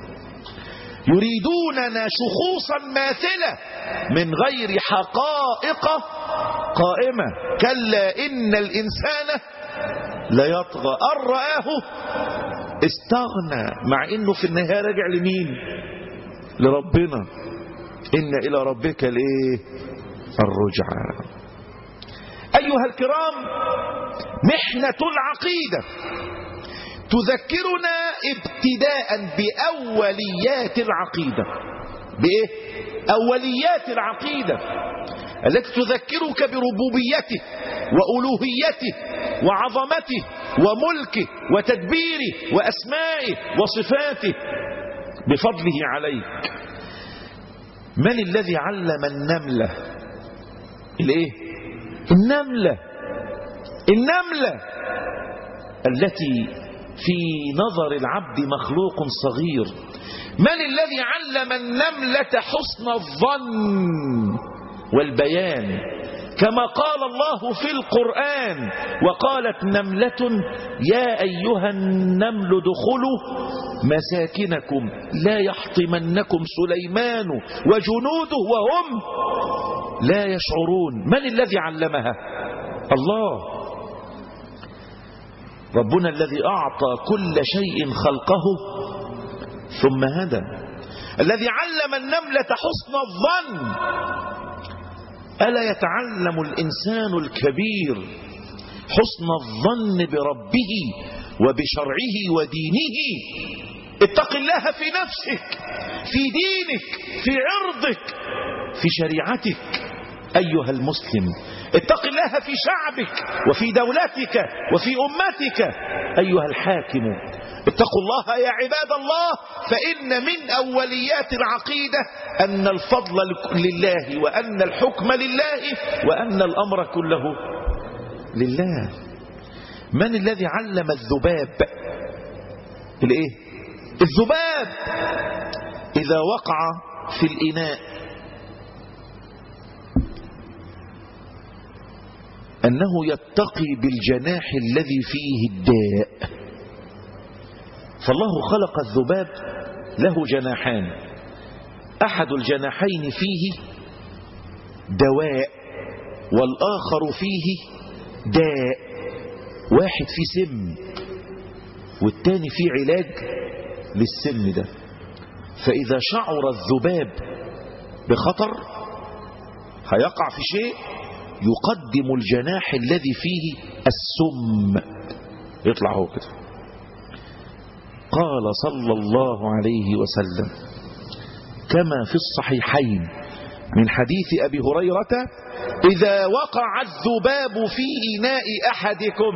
يريدوننا شخوصا ماثلة من غير حقائق قائمة. كلا إن الإنسان ليطغى أن رآه استغنى، مع إنه في النهاية رجع لمين؟ لربنا. إن إلى ربك الإيه؟ الرجعى. أيها الكرام، محنة العقيدة تذكرنا ابتداء بأوليات العقيدة. بإيه؟ أوليات العقيدة التي تذكرك بربوبيته وألوهيته وعظمته وملكه وتدبيره وأسمائه وصفاته بفضله عليك. من الذي علم النملة الإيه؟ النملة النملة التي في نظر العبد مخلوق صغير. من الذي علم النملة حسن الظن والبيان؟ كما قال الله في القرآن: وقالت نملة يا أيها النمل ادخلوا مساكنكم لا يحطمنكم سليمان وجنوده وهم لا يشعرون. من الذي علمها؟ الله. ربنا الذي أعطى كل شيء خلقه ثم هدى، الذي علم النملة حسن الظن. ألا يتعلم الإنسان الكبير حسن الظن بربه وبشرعه ودينه؟ اتق الله في نفسك، في دينك، في عرضك، في شريعتك أيها المسلم. اتق الله في شعبك وفي دولتك وفي أمتك أيها الحاكم. اتقوا الله يا عباد الله، فإن من أوليات العقيدة أن الفضل لله، وأن الحكم لله، وأن الأمر كله لله. من الذي علم الذباب الإيه؟ الذباب إذا وقع في الإناء أنه يتقي بالجناح الذي فيه الداء. فالله خلق الذباب له جناحان، أحد الجناحين فيه دواء والآخر فيه داء، واحد فيه سم والتاني فيه علاج للسم ده. فإذا شعر الذباب بخطر هيقع في شيء يقدم الجناح الذي فيه السم، يطلع هو كده. قال صلى الله عليه وسلم كما في الصحيحين من حديث أبي هريرة: إذا وقع الذباب في إناء أحدكم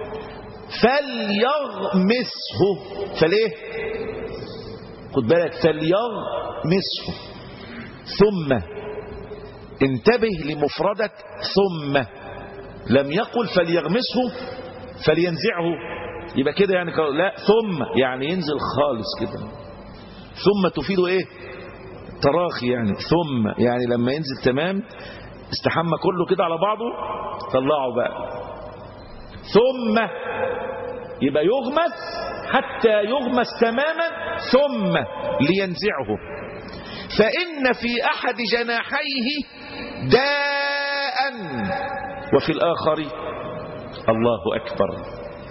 فليغمسه. فليه؟ خد بالك، فليغمسه. ثم انتبه لمفردة ثم، لم يقل فليغمسه فلينزعه، يبقى كده يعني لا، ثم يعني ينزل خالص كده. ثم تفيد ايه؟ تراخي يعني. ثم يعني لما ينزل تمام، استحمى كله كده على بعضه، طلعه بقى. ثم يبقى يغمس حتى يغمس تماما، ثم لينزعه. فإن في أحد جناحيه داء وفي الآخر الله أكبر.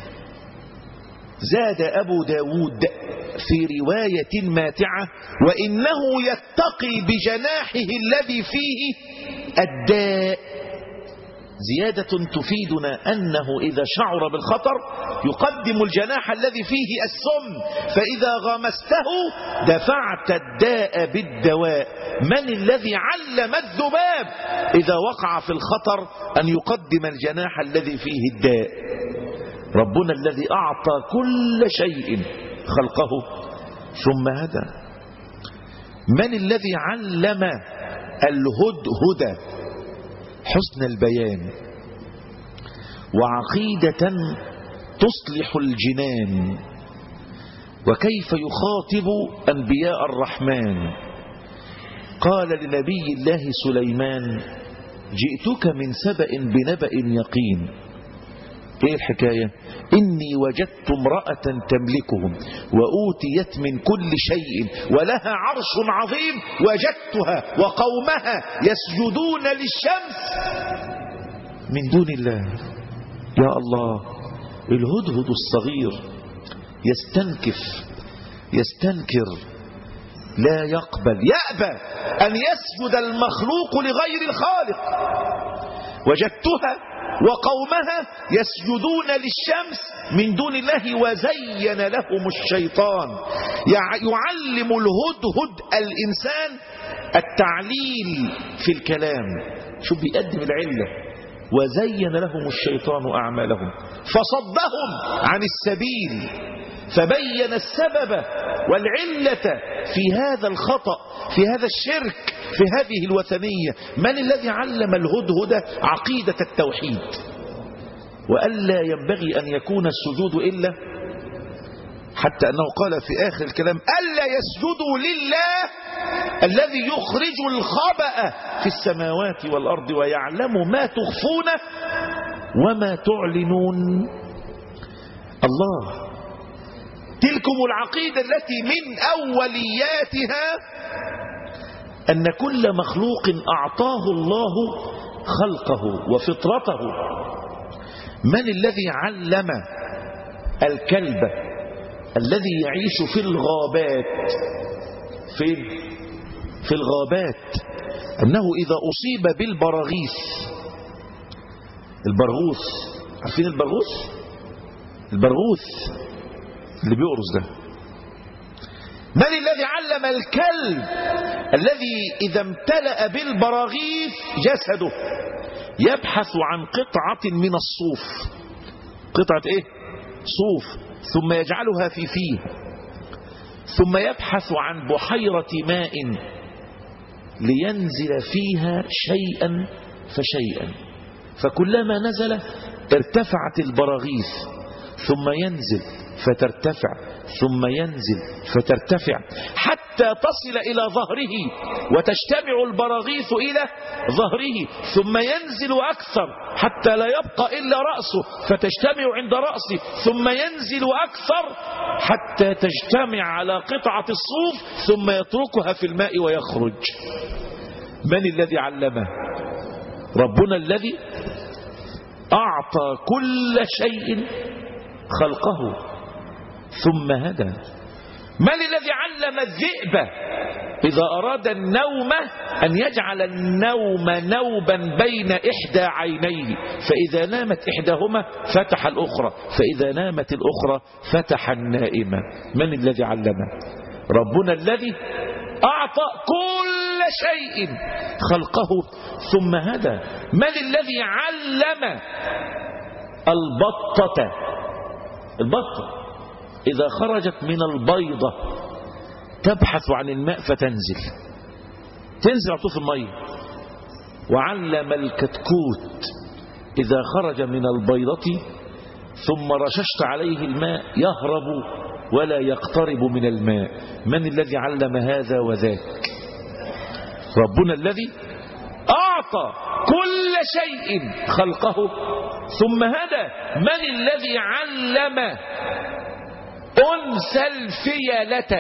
زاد أبو داود في رواية ماتعة: وإنه يتقي بجناحه الذي فيه الداء. زيادة تفيدنا أنه إذا شعر بالخطر يقدم الجناح الذي فيه السم، فإذا غمسته دفعت الداء بالدواء. من الذي علم الذباب إذا وقع في الخطر أن يقدم الجناح الذي فيه الداء؟ ربنا الذي أعطى كل شيء خلقه ثم هدى. من الذي علم الهدهد حسن البيان وعقيدة تصلح الجنان، وكيف يخاطب أنبياء الرحمن؟ قال لنبي الله سليمان: جئتك من سبأ بنبأ يقين. ايه الحكاية؟ إني وجدت امرأة تملكهم وأوتيت من كل شيء ولها عرش عظيم وجدتها وقومها يسجدون للشمس من دون الله. يا الله، الهدهد الصغير يستنكف يستنكر، لا يقبل، يأبى أن يسجد المخلوق لغير الخالق. وجدتها وقومها يسجدون للشمس من دون الله وزين لهم الشيطان. يعلم الهدهد الإنسان التعليل في الكلام. شوف بيقدم العلة: وزين لهم الشيطان أعمالهم فصدهم عن السبيل، فبين السبب والعلة في هذا الخطأ، في هذا الشرك، في هذه الوثنية. من الذي علم الهدهد عقيدة التوحيد؟ وألا ينبغي أن يكون السجود إلا، حتى أنه قال في آخر الكلام: ألا يسجدوا لله الذي يخرج الخبأ في السماوات والأرض ويعلم ما تخفون وما تعلنون. الله، تلكم العقيدة التي من أولياتها أن كل مخلوق أعطاه الله خلقه وفطرته. من الذي علم الكلب الذي يعيش في الغابات في في الغابات أنه إذا أصيب بالبراغيث، البرغوث، عارفين البرغوث؟ البرغوث اللي بيقرص ده. من الذي علم الكلب الذي إذا امتلأ بالبراغيث جسده يبحث عن قطعة من الصوف، قطعة ايه؟ صوف، ثم يجعلها في فيه، ثم يبحث عن بحيرة ماء لينزل فيها شيئا فشيئا، فكلما نزل ارتفعت البراغيث، ثم ينزل فترتفع، ثم ينزل فترتفع، حتى حتى تصل إلى ظهره وتجتمع البراغيث إلى ظهره، ثم ينزل أكثر حتى لا يبقى إلا رأسه فتجتمع عند رأسه، ثم ينزل أكثر حتى تجتمع على قطعة الصوف ثم يتركها في الماء ويخرج. من الذي علمه؟ ربنا الذي أعطى كل شيء خلقه ثم هدى. من الذي علم الذئب إذا أراد النوم أن يجعل النوم نوبا بين إحدى عينيه، فإذا نامت إحداهما فتح الأخرى، فإذا نامت الأخرى فتح النائمة. من الذي علمه؟ ربنا الذي أعطى كل شيء خلقه ثم هدى. من الذي علم البطة؟ البطة إذا خرجت من البيضة تبحث عن الماء فتنزل، تنزل على طول في المية. وعلم الكتكوت إذا خرج من البيضة ثم رششت عليه الماء يهرب ولا يقترب من الماء. من الذي علم هذا وذاك؟ ربنا الذي أعطى كل شيء خلقه ثم هدى. من الذي علم أنثى الفيلة؟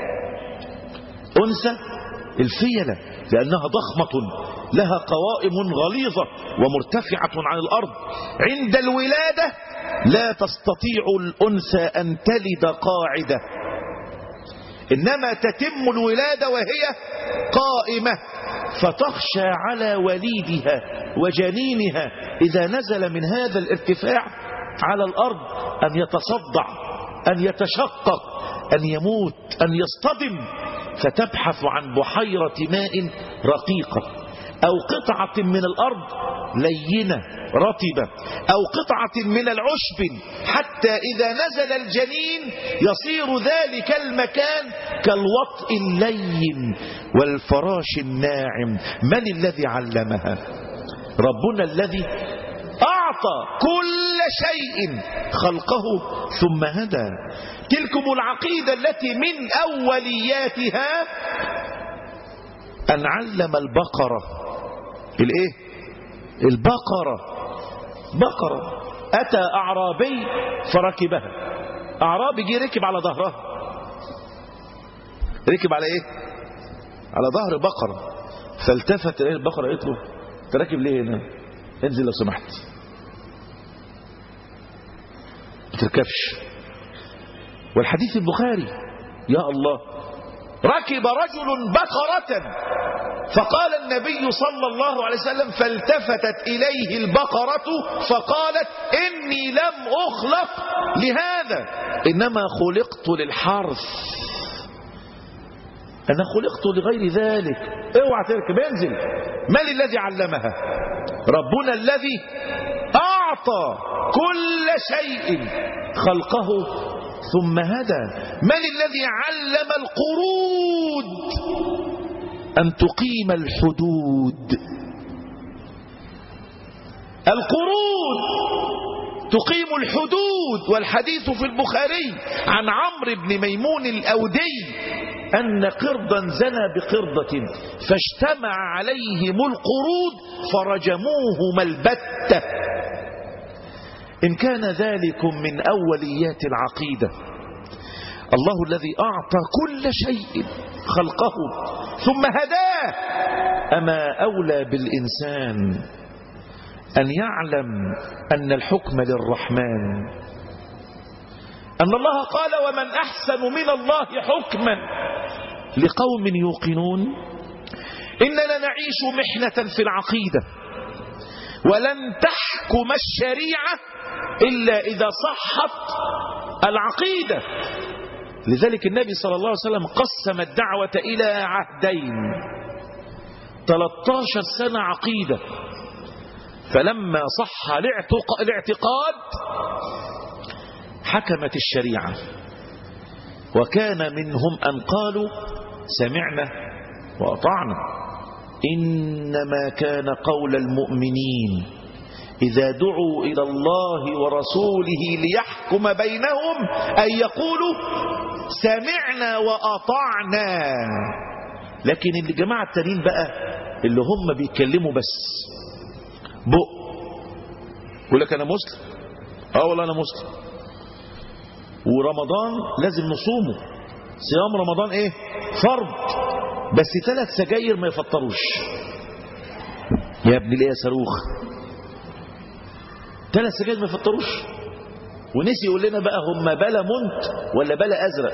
أنثى الفيلة لأنها ضخمة لها قوائم غليظة ومرتفعة عن الأرض، عند الولادة لا تستطيع الأنثى أن تلد قاعدة، إنما تتم الولادة وهي قائمة، فتخشى على وليدها وجنينها إذا نزل من هذا الارتفاع على الأرض أن يتصدع، أن يتشقق، أن يموت، أن يصطدم، فتبحث عن بحيرة ماء رقيقة أو قطعة من الأرض لينة رطبة أو قطعة من العشب، حتى إذا نزل الجنين يصير ذلك المكان كالوطء اللين والفراش الناعم. من الذي علمها؟ ربنا الذي أعطى كل شيء خلقه ثم هدى. تلكم العقيدة التي من أولياتها أن علم البقرة الإيه؟ البقرة بقرة. أتى أعرابي فركبها، أعرابي جه ركب على ظهرها، ركب على إيه؟ على ظهر بقرة، فالتفت إليه البقرة قالت له أنت راكب ليه هنا؟ انزل لو سمحت، ما تركبش. والحديث البخاري يا الله ركب رجل بقرة فقال النبي صلى الله عليه وسلم فالتفتت إليه البقرة فقالت إني لم أخلق لهذا إنما خلقت للحرث، أنا خلقت لغير ذلك. اوعى تركب، انزل. من الذي علمها؟ ربنا الذي أعطى كل شيء خلقه ثم هدى. من الذي علم القرود أن تقيم الحدود؟ القرود تقيم الحدود. والحديث في البخاري عن عمرو بن ميمون الأودي أن قردا زنى بقردة فاجتمع عليهم القرود فرجموهما البتة. إن كان ذلك من أوليات العقيدة، الله الذي أعطى كل شيء خلقه ثم هداه، أما أولى بالإنسان أن يعلم أن الحكم للرحمن، أن الله قال ومن أحسن من الله حكما لقوم يوقنون. إننا نعيش محنة في العقيدة، ولن تحكم الشريعة إلا إذا صحت العقيدة. لذلك النبي صلى الله عليه وسلم قسم الدعوة إلى عهدين، ثلاثة عشر سنة عقيدة، فلما صح الاعتقاد حكمت الشريعة، وكان منهم أن قالوا سمعنا وأطعنا، إنما كان قول المؤمنين إذا دعوا إلى الله ورسوله ليحكم بينهم أن يقولوا سمعنا وأطعنا. لكن الجماعة التانيين بقى اللي هم بيتكلموا بس بق، يقول لك أنا مسلم، اه والله أنا مسلم، ورمضان لازم نصومه، صيام رمضان ايه فرض، بس ثلاث سجاير ما يفطروش. يا ابن الايه يا صاروخ، ثلاث سجاير ما يفطروش، ونسي يقول لنا بقى هم بلا منت ولا بلا ازرق.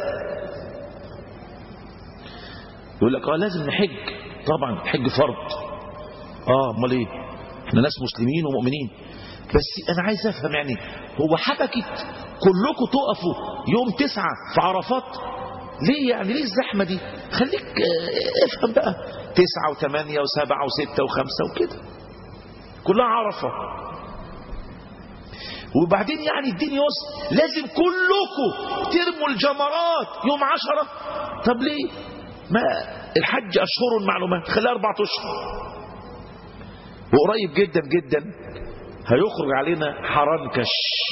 يقول لك اه لازم نحج، طبعا حج فرض، اه امال ايه، احنا ناس مسلمين ومؤمنين. بس انا عايز افهم يعني هو حبكت كلكم تقفوا يوم تسعة في عرفات ليه؟ يعني ليه الزحمة دي؟ خليك افهم بقى، تسعة وثمانية وسبعة وستة وخمسة وكده كلها عرفة. وبعدين يعني الدين يسر، لازم كلكم ترموا الجمرات يوم عشرة. طب ليه؟ ما الحج أشهر معلومات، خليها أربعة أشهر. وقريب جدا جدا هيخرج علينا حرنكش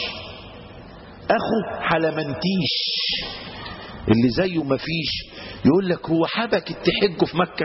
أخو حلمنتيش اللي زيه ما فيش، يقول لك هو حبك تحجوا في مكة؟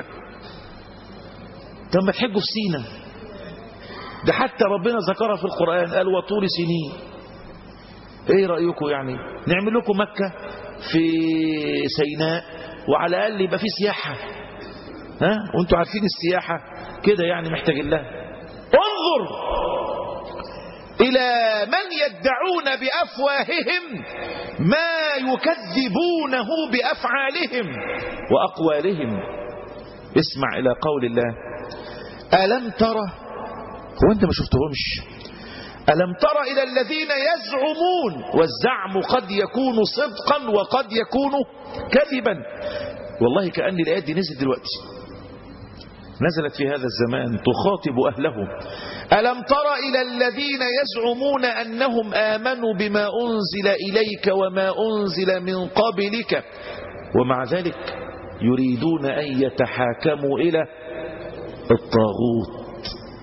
طب ما تحجوا في سينا، ده حتى ربنا ذكرها في القرآن قال وطور سنين. ايه رأيكم يعني نعمل لكم مكة في سيناء وعلى الأقل يبقى في سياحة؟ ها وانتوا عارفين السياحة كده يعني محتاجين لها. انظر إلى من يدعون بأفواههم ما يكذبونه بأفعالهم وأقوالهم. اسمع إلى قول الله ألم ترى، هو أنت ما شفتهمش؟ ألم ترى إلى الذين يزعمون، والزعم قد يكون صدقا وقد يكون كذبا. والله كأن الآيات دي نزلت دلوقتي، نزلت في هذا الزمان تخاطب أهله. ألم تر إلى الذين يزعمون أنهم آمنوا بما أنزل إليك وما أنزل من قبلك ومع ذلك يريدون أن يتحاكموا إلى الطاغوت.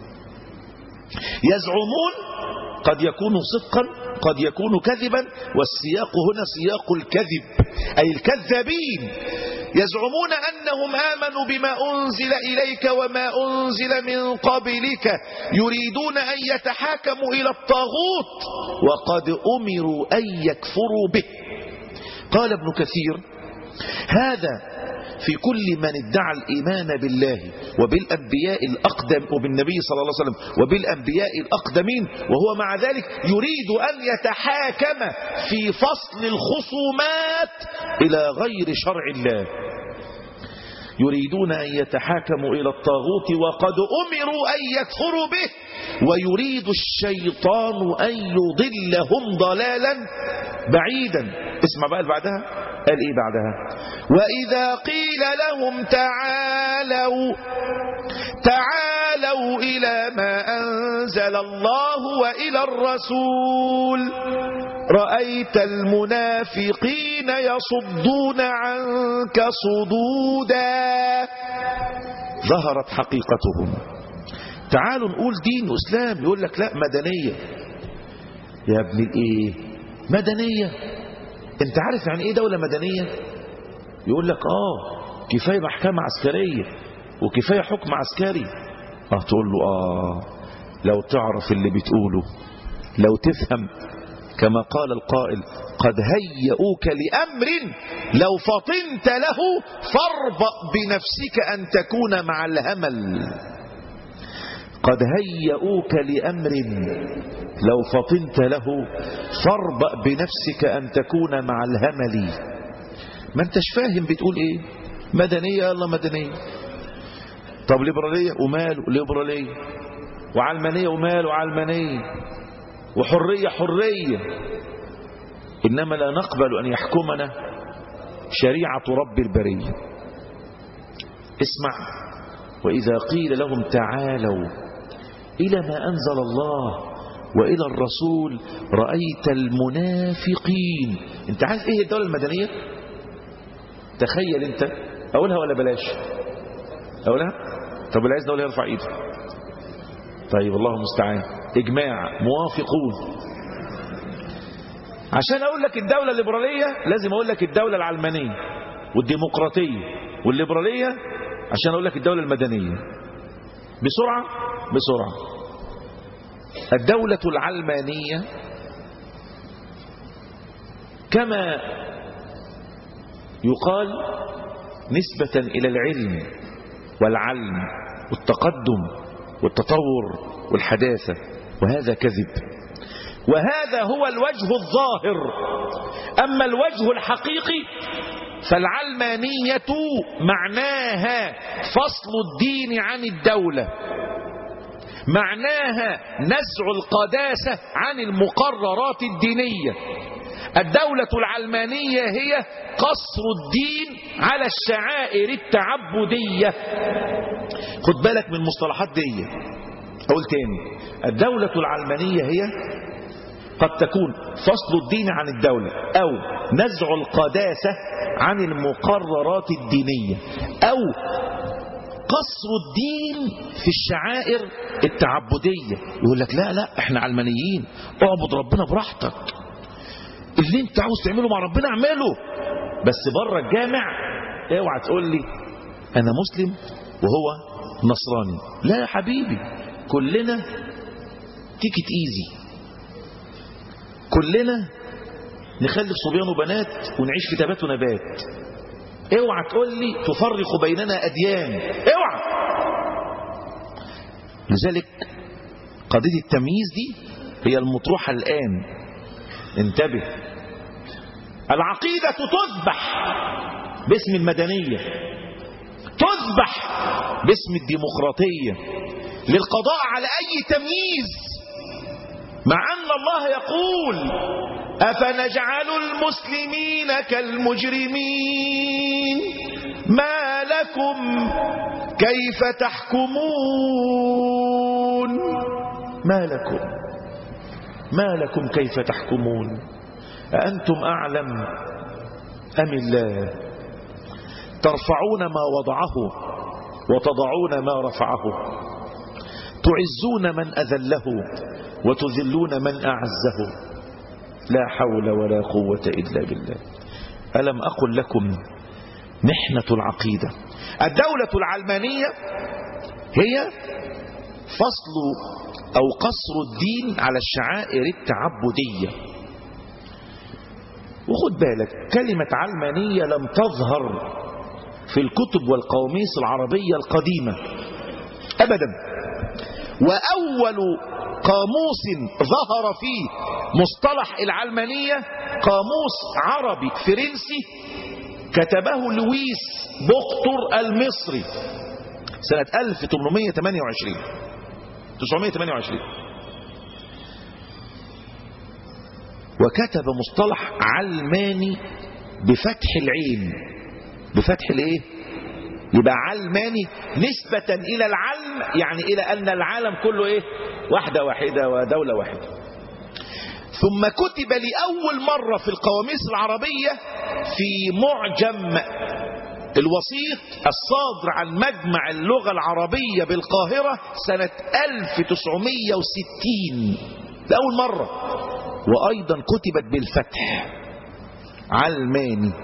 يزعمون قد يكون صدقا قد يكون كذبا، والسياق هنا سياق الكذب أي الكذابين. يزعمون أنهم آمنوا بما أنزل إليك وما أنزل من قبلك يريدون أن يتحاكموا إلى الطاغوت وقد أمروا أن يكفروا به. قال ابن كثير هذا في كل من ادعى الإيمان بالله وبالأنبياء الأقدم وبالنبي صلى الله عليه وسلم وبالأنبياء الأقدمين، وهو مع ذلك يريد أن يتحاكم في فصل الخصومات إلى غير شرع الله. يريدون أن يتحاكموا إلى الطاغوت وقد أمروا أن يكفروا به ويريد الشيطان أن يضلهم ضلالا بعيدا. اسمع بقى بعدها، قال إيه بعدها؟ وإذا قيل لهم تعالوا تعالوا إلى ما أنزل الله وإلى الرسول رأيت المنافقين يصدون عنك صدودا. ظهرت حقيقتهم. تعالوا نقول دين وإسلام، يقول لك لا مدنية. يا ابن الإيه مدنية؟ انت عارف يعني ايه دولة مدنية؟ يقول لك اه كفاية محكمة عسكرية وكفاية حكم عسكري. اه تقول له اه لو تعرف اللي بتقوله، لو تفهم كما قال القائل قد هيئوك لأمر لو فطنت له فاربأ بنفسك أن تكون مع الهمل. قد هيئوك لأمر لو فطنت له فاربأ بنفسك أن تكون مع الهمل. ما انتش فاهم بتقول ايه؟ مدنية يلا مدنية. طب ليبرالية وماله ليبرالية، وعلمانية وماله علمانية، وحرية حرية. إنما لا نقبل أن يحكمنا شريعة رب البرية. اسمع، وإذا قيل لهم تعالوا إلى ما أنزل الله وإلى الرسول رأيت المنافقين. انت عايز ايه الدولة المدنية؟ تخيل انت، اقولها ولا بلاش اقولها؟ طب اللي عايز دولة يرفع ايده. طيب الله المستعان. إجماع موافقون. عشان أقول لك الدولة الليبرالية لازم أقول لك الدولة العلمانية والديمقراطية والليبرالية عشان أقول لك الدولة المدنية. بسرعة بسرعة. الدولة العلمانية كما يقال نسبة إلى العلم والعلم والتقدم والتطور والحداثة، وهذا كذب، وهذا هو الوجه الظاهر. أما الوجه الحقيقي فالعلمانية معناها فصل الدين عن الدولة، معناها نزع القداسة عن المقررات الدينية. الدولة العلمانية هي قصر الدين على الشعائر التعبدية. خد بالك من المصطلحات دي. أقول تاني، الدولة العلمانية هي قد تكون فصل الدين عن الدولة أو نزع القداسة عن المقررات الدينية أو قصر الدين في الشعائر التعبدية. يقول لك لا لا احنا علمانيين، اعبد ربنا براحتك، اللي انت عاوز تعمله مع ربنا اعمله، بس بره الجامع اوعى تقول لي انا مسلم وهو نصراني. لا يا حبيبي، كلنا تيكت ايزي، كلنا نخلف صبيان وبنات ونعيش في تبات ونبات. اوعى تقول لي تفرق بيننا اديان، اوعى. لذلك قضية التمييز دي هي المطروحة الآن. انتبه، العقيدة تذبح باسم المدنية، تذبح باسم الديمقراطية للقضاء على أي تمييز، مع أن الله يقول أفنجعل المسلمين كالمجرمين ما لكم كيف تحكمون. ما لكم ما لكم كيف تحكمون أأنتم أعلم أم الله؟ ترفعون ما وضعه وتضعون ما رفعه، تعزون من أذله وتذلون من أعزه، لا حول ولا قوة إلا بالله. ألم أقل لكم محنة العقيدة؟ الدولة العلمانية هي فصل أو قصر الدين على الشعائر التعبدية. وخد بالك، كلمة علمانية لم تظهر في الكتب والقواميس العربية القديمة أبدا، وأول قاموس ظهر فيه مصطلح العلمانية قاموس عربي فرنسي كتبه لويس بوختور المصري سنة ألف وثمانمائة وثمانية وعشرين تسعمائة وثمانية وعشرين، وكتب مصطلح علماني بفتح العين. بفتح الايه؟ يبقى علماني نسبة إلى العلم، يعني إلى أن العالم كله إيه؟ واحدة واحدة ودولة واحدة. ثم كتب لأول مرة في القواميس العربية في معجم الوسيط الصادر عن مجمع اللغة العربية بالقاهرة سنة ألف وتسعمائة وستين لأول مرة، وأيضا كتبت بالفتح علماني.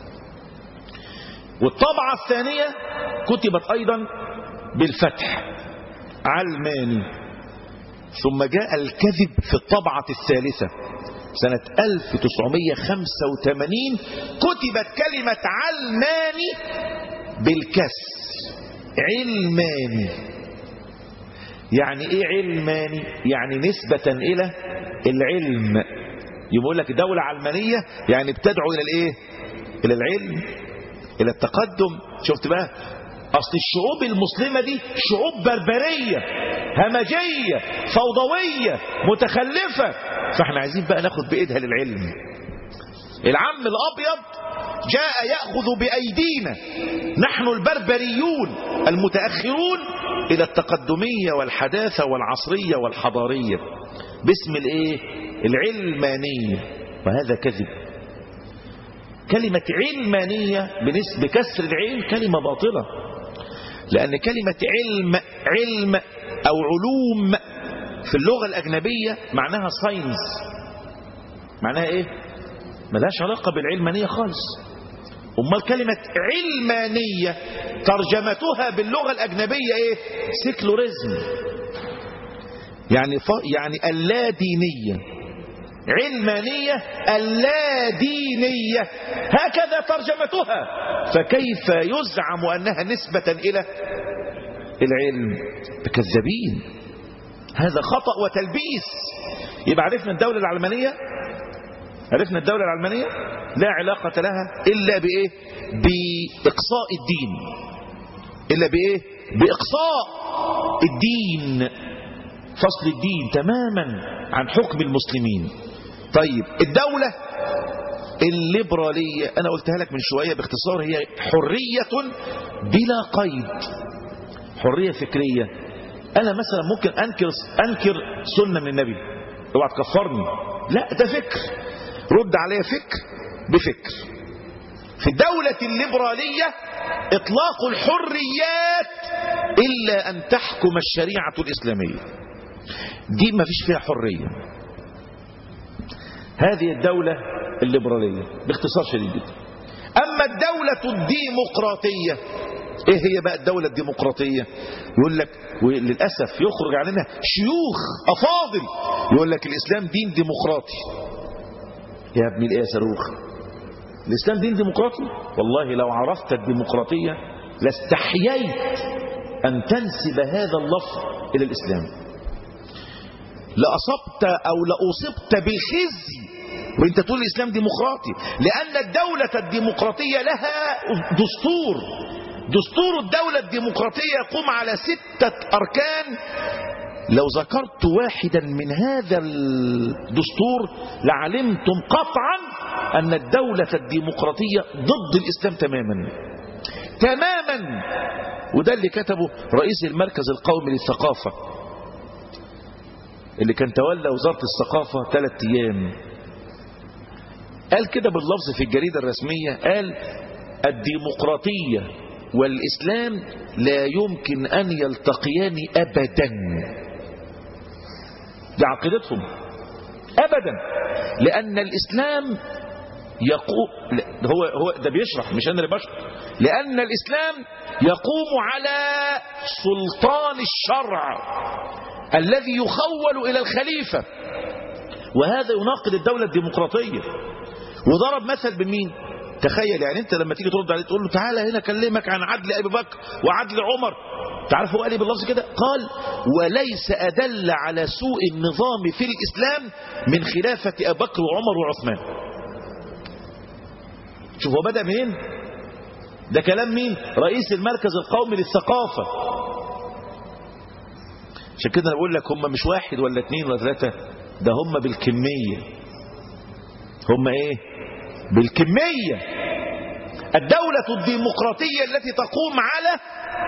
والطبعة الثانية كتبت أيضا بالفتح علماني. ثم جاء الكذب في الطبعة الثالثة سنة ألف وتسعمائة وخمسة وثمانين، كتبت كلمة علماني بالكسر علماني. يعني ايه علماني؟ يعني نسبة الى العلم. يقول لك دولة علمانية يعني بتدعو الى الايه؟ الى العلم، الى التقدم. شفت بقى؟ اصل الشعوب المسلمة دي شعوب بربرية همجية فوضوية متخلفة، فاحنا عايزين بقى ناخد بايدها للعلم. العم الابيض جاء يأخذ بأيدينا نحن البربريون المتأخرون إلى التقدمية والحداثة والعصرية والحضارية باسم الايه؟ العلمانية. وهذا كذب. كلمة علمانية بكسر العين كلمة باطلة، لأن كلمة علم علم أو علوم في اللغة الأجنبية معناها ساينس. معناها إيه؟ ملهاش علاقة بالعلمانية خالص. أمال كلمة علمانية ترجمتها باللغة الأجنبية إيه؟ سيكولوريزم، يعني ف... يعني اللادينية. علمانية اللادينية، هكذا ترجمتها. فكيف يزعم أنها نسبة إلى العلم؟ كذابين، هذا خطأ وتلبيس. يبقى عرفنا الدولة العلمانية، عرفنا الدولة العلمانية لا علاقة لها إلا بإيه؟ بإقصاء الدين. إلا بإيه؟ بإقصاء الدين، فصل الدين تماما عن حكم المسلمين. طيب الدولة الليبرالية أنا قلتها لك من شوية باختصار، هي حرية بلا قيد، حرية فكرية. أنا مثلا ممكن أنكر أنكر سنة من النبي، اوعى تكفرني، لا ده فكر، رد عليا فكر بفكر. في الدولة الليبرالية إطلاق الحريات إلا أن تحكم الشريعة الإسلامية، دي ما فيش فيها حرية. هذه الدولة الليبرالية باختصار شديد جدا. أما الدولة الديمقراطية، إيه هي بقى الدولة الديمقراطية؟ يقول لك، وللأسف يخرج علينا شيوخ أفاضل يقول لك الإسلام دين ديمقراطي. يا ابن الإيه يا صاروخ، الإسلام دين ديمقراطي؟ والله لو عرفت الديمقراطية لاستحييت أن تنسب هذا اللفظ إلى الإسلام، لأصبت أو لأصبت بالخزي وانت تقول الإسلام ديمقراطي. لأن الدولة الديمقراطية لها دستور، دستور الدولة الديمقراطية يقوم على ستة أركان. لو ذكرت واحدا من هذا الدستور لعلمتم قطعا أن الدولة الديمقراطية ضد الإسلام تماما تماما. وده اللي كتبه رئيس المركز القومي للثقافة اللي كان تولى وزارة الثقافة ثلاث أيام، قال كده باللفظ في الجريدة الرسمية، قال الديمقراطية والإسلام لا يمكن أن يلتقيان أبدا. دي عقيدتهم أبدا، لأن الإسلام يقوم، هو هو ده بيشرح مش أنا اللي بشرح، لأن الإسلام يقوم على سلطان الشرع الذي يخول إلى الخليفة، وهذا يناقض الدولة الديمقراطية. وضرب مثل بمين؟ تخيل يعني انت لما تيجي ترد عليه تقول له تعالى هنا اكلمك عن عدل ابي بكر وعدل عمر، تعرف هو قال ايه باللفظ كده؟ قال وليس ادل على سوء النظام في الاسلام من خلافة ابي بكر وعمر وعثمان. شوف هو بدأ منين؟ ده كلام مين؟ رئيس المركز القومي للثقافة. عشان كده انا بقول لك هم مش واحد ولا اثنين ولا ثلاثة، ده هم بالكمية. هم ايه؟ بالكمية. الدولة الديمقراطية التي تقوم على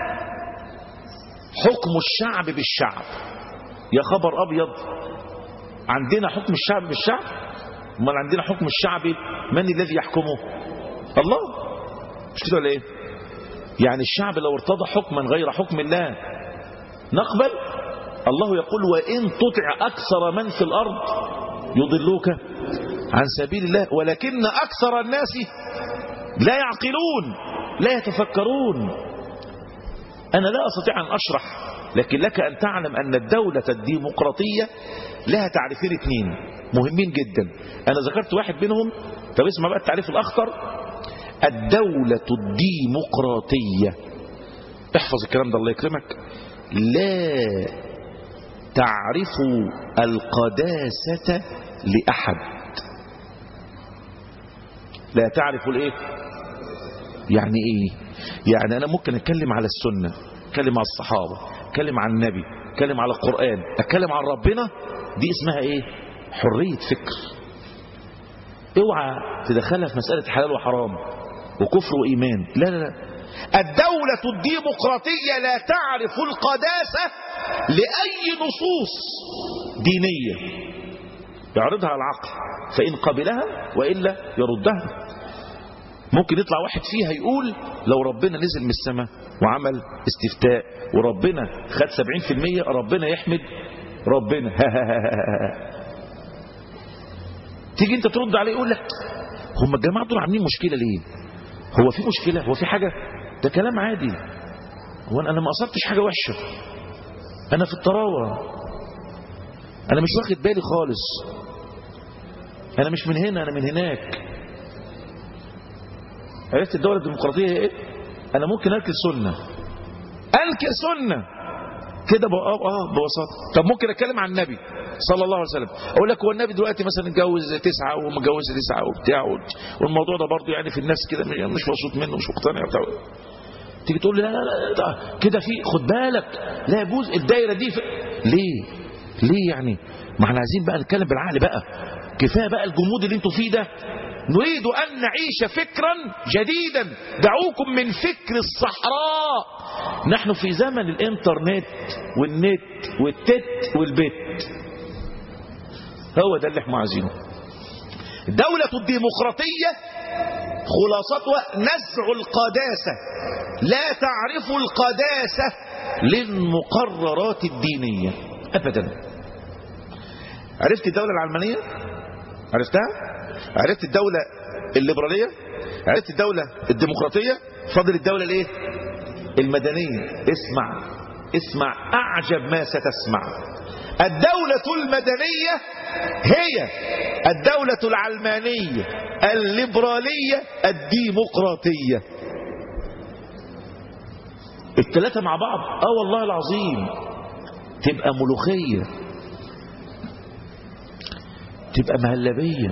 حكم الشعب بالشعب. يا خبر أبيض، عندنا حكم الشعب بالشعب؟ امال عندنا حكم الشعب من الذي يحكمه؟ الله. مش كده ولا ايه؟ يعني الشعب لو ارتضى حكما غير حكم الله نقبل؟ الله يقول وإن تطع أكثر من في الأرض يضلوك عن سبيل الله ولكن أكثر الناس لا يعقلون لا يتفكرون. أنا لا أستطيع أن أشرح، لكن لك أن تعلم أن الدولة الديمقراطية لها تعريفين اثنين مهمين جدا. أنا ذكرت واحد منهم، طب اسمع بقى التعريف الأخطر. الدولة الديمقراطية، احفظ الكلام ده الله يكرمك، لا تعرف القداسة لأحد. لا تعرف الايه؟ يعني ايه؟ يعني انا ممكن اتكلم على السنة، اتكلم على الصحابة، اتكلم عن النبي، اتكلم على القرآن، اتكلم عن ربنا، دي اسمها ايه؟ حرية فكر. اوعى تدخلها في مسألة حلال وحرام وكفر وإيمان، لا لا لا. الدولة الديمقراطية لا تعرف القداسة لأي نصوص دينية يعرضها العقل، فإن قبلها وإلا يردها. ممكن يطلع واحد فيها يقول لو ربنا نزل من السماء وعمل استفتاء وربنا خد سبعين في المية ربنا يحمد ربنا. تيجي انت ترد عليه يقول لك هم الجماعة دول عاملين مشكلة ليه؟ هو في مشكلة؟ هو في حاجة؟ ده كلام عادي. هو انا ما قصدتش حاجة وحشة، انا في الطراوة، انا مش واخد بالي خالص، انا مش من هنا، انا من هناك. عرفت الدولة الديمقراطية هي ايه؟ انا ممكن انكر سنة، انكر سنة كده بقى اه ببساطة. طب ممكن اتكلم عن النبي صلى الله عليه وسلم، اقول لك هو النبي دلوقتي مثلا اتجوز تسعة ومتجوز تسعة وبتاع، والموضوع ده برضه يعني في الناس كده مش مبسوط منه، مش مقتنع بتاع. تيجي تقول لي لا لا لا كده في، خد بالك لا يجوز الدايره دي في... ليه؟ ليه يعني؟ ما احنا عايزين بقى نتكلم بالعقل بقى، كفايه بقى الجمود اللي انتوا فيه ده. نريد ان نعيش فكرا جديدا، دعوكم من فكر الصحراء. نحن في زمن الانترنت والنت والتت والبت، هو ده اللي احنا عايزينه. الدولة الديمقراطية خلاصتها نزع القداسة، لا تعرف القداسة للمقررات الدينية أبدا. عرفت الدولة العلمانية؟ عرفتها؟ عرفت الدولة الليبرالية؟ عرفت الدولة الديمقراطية؟ فضل الدولة الايه؟ المدنية. اسمع اسمع أعجب ما ستسمع. الدولة المدنية هي الدولة العلمانية الليبرالية الديمقراطية، الثلاثة مع بعض. اه والله العظيم تبقى ملوخية، تبقى مهلبية.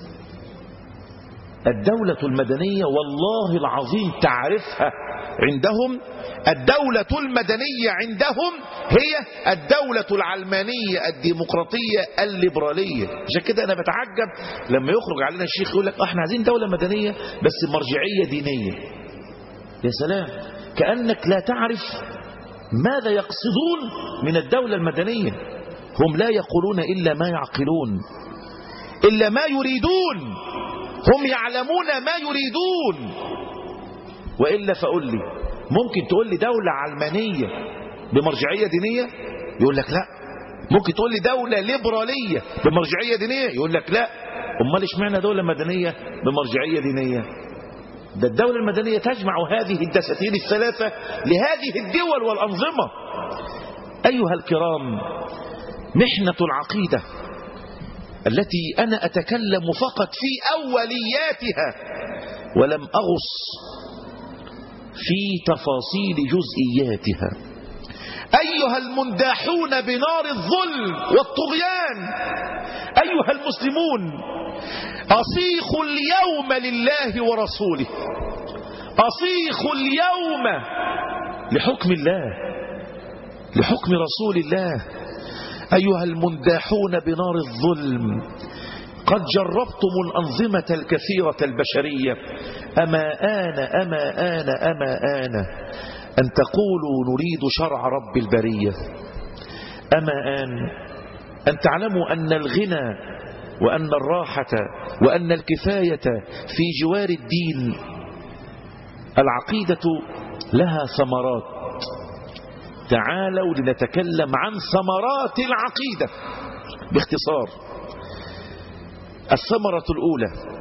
الدولة المدنية والله العظيم تعرفها عندهم، الدولة المدنية عندهم هي الدولة العلمانية الديمقراطية الليبرالية. عشان كده أنا بتعجب لما يخرج علينا الشيخ يقول لك احنا عايزين دولة مدنية بس مرجعية دينية. يا سلام، كأنك لا تعرف ماذا يقصدون من الدولة المدنية. هم لا يقولون إلا ما يعقلون، إلا ما يريدون، هم يعلمون ما يريدون. وإلا فقل لي، ممكن تقول لي دولة علمانية بمرجعية دينية؟ يقول لك لا. ممكن تقول لي دولة ليبرالية بمرجعية دينية؟ يقول لك لا. أمال اشمعنى دولة مدنية بمرجعية دينية؟ ده الدولة المدنية تجمع هذه الدساتير الثلاثة لهذه الدول والأنظمة. أيها الكرام، محنة العقيدة التي أنا أتكلم فقط في أولياتها ولم أغص في تفاصيل جزئياتها. أيها المنداحون بنار الظلم والطغيان، أيها المسلمون، أصيخوا اليوم لله ورسوله، أصيخوا اليوم لحكم الله، لحكم رسول الله. أيها المنداحون بنار الظلم، قد جربتم الأنظمة الكثيرة البشرية، أما آن أما آن أما آن أن تقولوا نريد شرع رب البرية. أما آن أن تعلموا أن الغنى وأن الراحة وأن الكفاية في جوار الدين. العقيدة لها ثمرات، تعالوا لنتكلم عن ثمرات العقيدة باختصار. الثمرة الأولى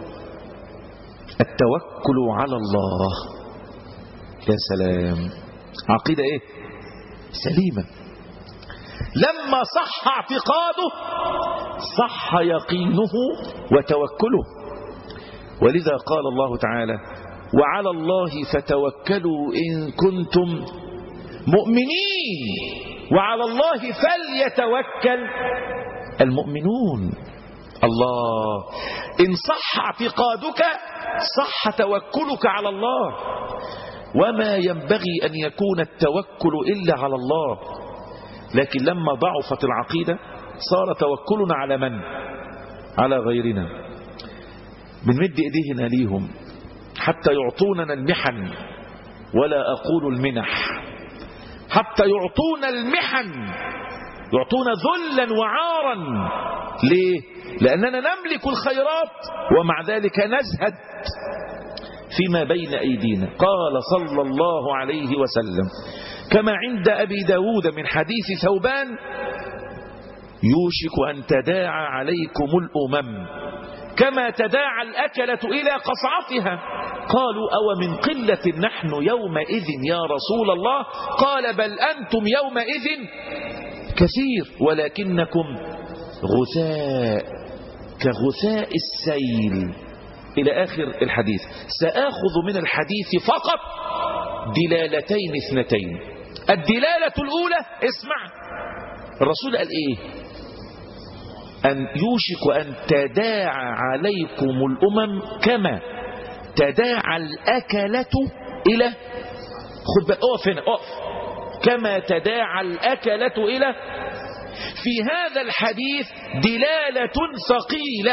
التوكل على الله. يا سلام، عقيدة ايه؟ سليمة. لما صح اعتقاده صح يقينه وتوكله. ولذا قال الله تعالى: وعلى الله فتوكلوا إن كنتم مؤمنين، وعلى الله فليتوكل المؤمنون. الله، إن صح اعتقادك صح توكلك على الله. وما ينبغي أن يكون التوكل إلا على الله، لكن لما ضعفت العقيدة صار توكلنا على من؟ على غيرنا. بنمد إيدينا ليهم حتى يعطوننا المحن، ولا أقول المنح، حتى يعطونا المحن، يعطونا ذلا وعارا. ليه؟ لأننا نملك الخيرات ومع ذلك نزهد فيما بين أيدينا. قال صلى الله عليه وسلم كما عند أبي داود من حديث ثوبان: يوشك أن تداعى عليكم الأمم كما تداعى الأكلة إلى قصعتها. قالوا أو من قلة نحن يومئذ يا رسول الله؟ قال بل أنتم يومئذ كثير ولكنكم غثاء كغثاء السيل إلى آخر الحديث. سآخذ من الحديث فقط دلالتين اثنتين. الدلالة الأولى اسمع، الرسول قال إيه؟ أن يوشك أن تداعى عليكم الأمم كما تداعى الأكلة إلى، خد بقى أقف هنا أقف، كما تداعى الأكلة إلى. في هذا الحديث دلالة ثقيلة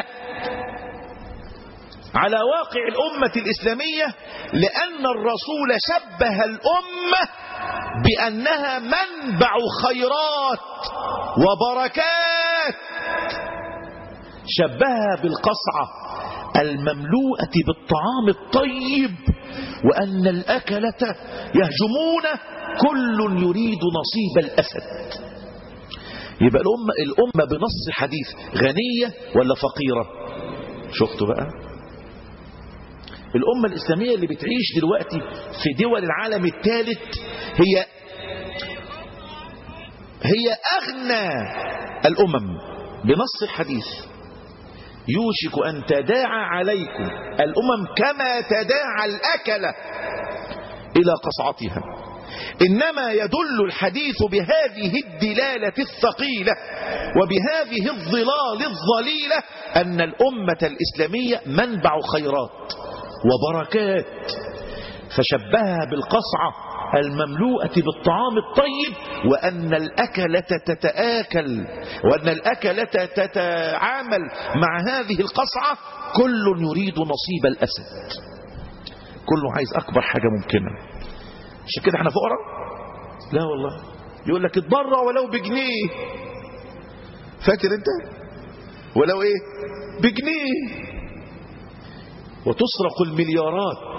على واقع الأمة الإسلامية، لأن الرسول شبه الأمة بأنها منبع خيرات وبركات، شبهها بالقصعة المملوءة بالطعام الطيب، وأن الأكلة يهجمون كل يريد نصيب الأسد. يبقى الأمة, الأمة بنص حديث غنية ولا فقيرة؟ شفتوا بقى الأمة الإسلامية اللي بتعيش دلوقتي في دول العالم الثالث هي هي أغنى الأمم بنص الحديث. يوشك أن تداعى عليكم الأمم كما تداعى الأكلة إلى قصعتها. إنما يدل الحديث بهذه الدلالة الثقيلة وبهذه الظلال الظليلة أن الأمة الإسلامية منبع خيرات وبركات، فشبهها بالقصعة المملوءة بالطعام الطيب، وأن الأكلة تتآكل وأن الأكلة تتعامل مع هذه القصعة كل يريد نصيب الأسد، كله عايز أكبر حاجة ممكنة. عشان كده احنا فقراء؟ لا والله، يقول لك اتبرع ولو بجنيه، فاكر انت؟ ولو ايه؟ بجنيه. وتصرق المليارات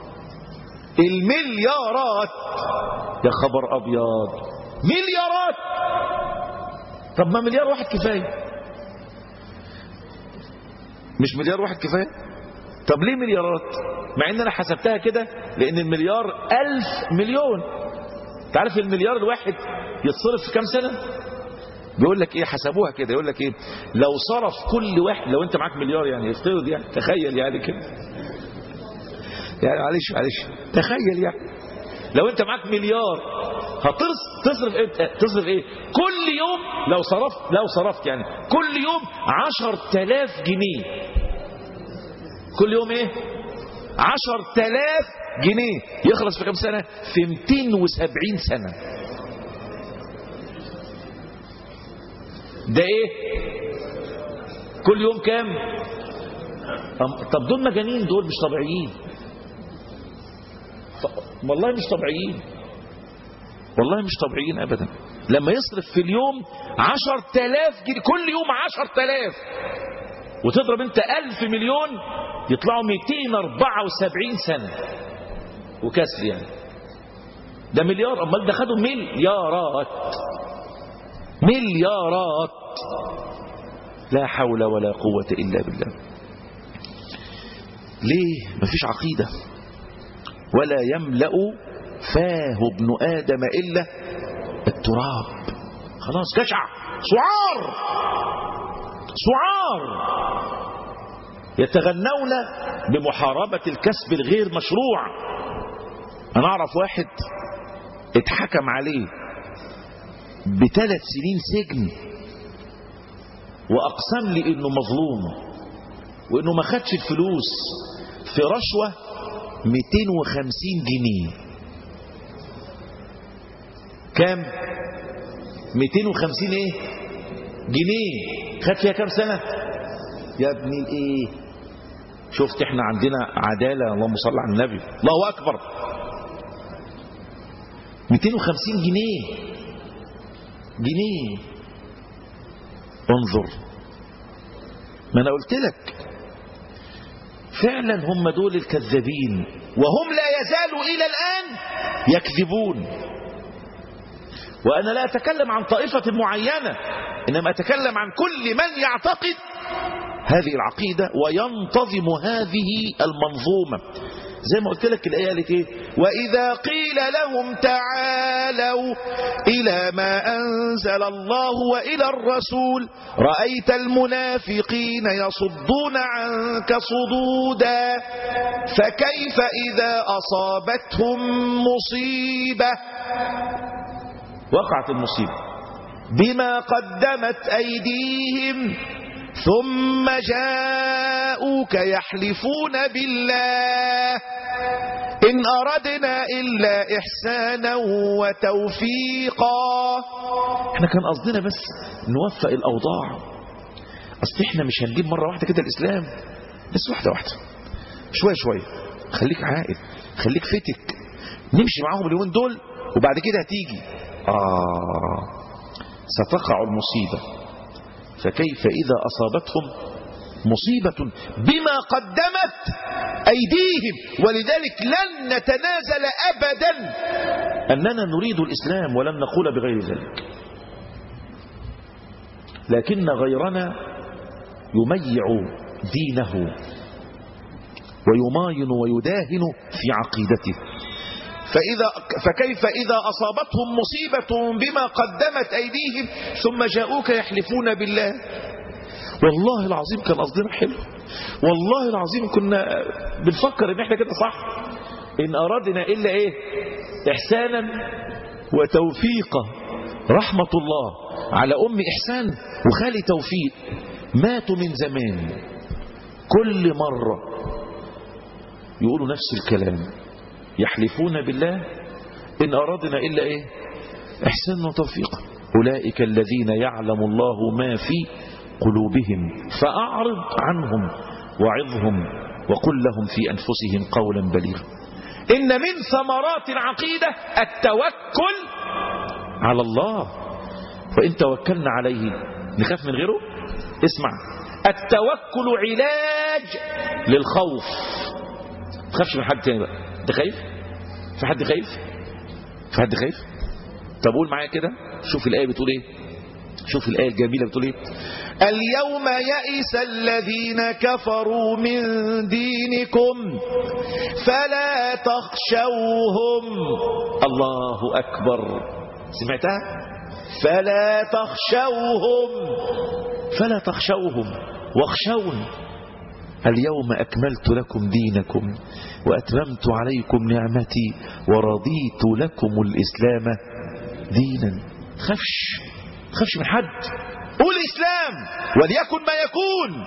المليارات، يا خبر أبيض، مليارات. طب ما مليار واحد كفاية؟ مش مليار واحد كفاية؟ طب ليه مليارات؟ مع ان انا حسبتها كده، لان المليار ألف مليون. تعرف المليار الواحد يتصرف في كام سنة؟ بيقول لك ايه، حسبوها كده، يقول لك ايه، لو صرف كل واحد، لو انت معاك مليار يعني، افترض يعني، تخيل يعني كده، يعني معلش معلش تخيل يعني، لو انت معاك مليار هتصرف ايه؟ تصرف ايه كل يوم؟ لو صرفت لو صرفت يعني كل يوم عشرة آلاف جنيه كل يوم، ايه؟ عشرة آلاف جنيه. يخلص في كم سنة؟ في مئتين وسبعين سنة. ده ايه؟ كل يوم كام؟ طب دول مجانين، دول مش طبيعيين والله، مش طبيعيين والله، مش طبيعيين ابدا. لما يصرف في اليوم عشرة آلاف جنيه كل يوم، عشرة آلاف، وتضرب انت ألف مليون، يطلعوا مئتين وأربعة وسبعين سنة وكسر يعني. ده مليار، امال ده خدوا مليارات مليارات. لا حول ولا قوة إلا بالله. ليه؟ مفيش عقيدة، ولا يملأ فاه ابن آدم إلا التراب. خلاص جشع، سعار سعار، يتغنون بمحاربة الكسب الغير مشروع. أنا أعرف واحد اتحكم عليه بثلاث سنين سجن، وأقسم لي إنه مظلوم وإنه ما خدش الفلوس في رشوة مئتين وخمسين جنيه. كام؟ مئتين وخمسين ايه جنيه. خد فيها كام سنة يا ابني الايه؟ شفت احنا عندنا عدالة، اللهم صل على النبي، الله اكبر. مئتين وخمسين جنيه جنيه. انظر، ما انا قلت لك فعلا هم دول الكذابين، وهم لا يزالوا الى الان يكذبون. وأنا لا أتكلم عن طائفة معينة، إنما أتكلم عن كل من يعتقد هذه العقيدة وينتظم هذه المنظومة. زي ما قلت لك الآية قالت إيه؟ وإذا قيل لهم تعالوا إلى ما أنزل الله وإلى الرسول رأيت المنافقين يصدون عنك صدودا فكيف إذا أصابتهم مصيبة، وقعت المصيبة بما قدمت أيديهم ثم جاءوك يحلفون بالله إن أردنا إلا إحسانا وتوفيقا. احنا كان قصدنا بس نوفق الأوضاع، أصل احنا مش هنجيب مرة واحدة كده الإسلام، بس واحدة واحدة شوية شوية. خليك عاقل، خليك فتك، نمشي معاهم اليومين دول وبعد كده هتيجي آه ستقع المصيبة. فكيف إذا أصابتهم مصيبة بما قدمت أيديهم. ولذلك لن نتنازل أبدا أننا نريد الإسلام ولن نقول بغير ذلك، لكن غيرنا يميع دينه ويماين ويداهن في عقيدته. فإذا فكيف إذا أصابتهم مصيبة بما قدمت أيديهم ثم جاءوك يحلفون بالله. والله العظيم كان قصدنا حلو، والله العظيم كنا بنفكر ان احنا كده صح، ان أرادنا إلا إيه؟ إحسانا وتوفيقا. رحمة الله على أم إحسان وخالي توفيق، ماتوا من زمان، كل مرة يقولوا نفس الكلام، يحلفون بالله إن أرادنا إلا إيه؟ إحسان وتوفيق. أولئك الذين يعلم الله ما في قلوبهم فأعرض عنهم وعظهم وقل لهم في أنفسهم قولا بليغا. إن من ثمرات العقيدة التوكل على الله، فإن توكلنا عليه نخاف من غيره. اسمع، التوكل علاج للخوف. ما تخافش من حد تاني بقى. انت خايف؟ في حد خايف؟ في حد خايف؟ طب قول معايا كده، شوف الآية بتقول ايه، شوف الآية الجميلة بتقول ايه. اليوم يئس الذين كفروا من دينكم فلا تخشوهم. الله أكبر، سمعتها؟ فلا تخشوهم، فلا تخشوهم واخشون. اليوم أكملت لكم دينكم وأتممت عليكم نعمتي ورضيت لكم الإسلام دينا. خفش خفش من حد، قول إسلام وليكن ما يكون.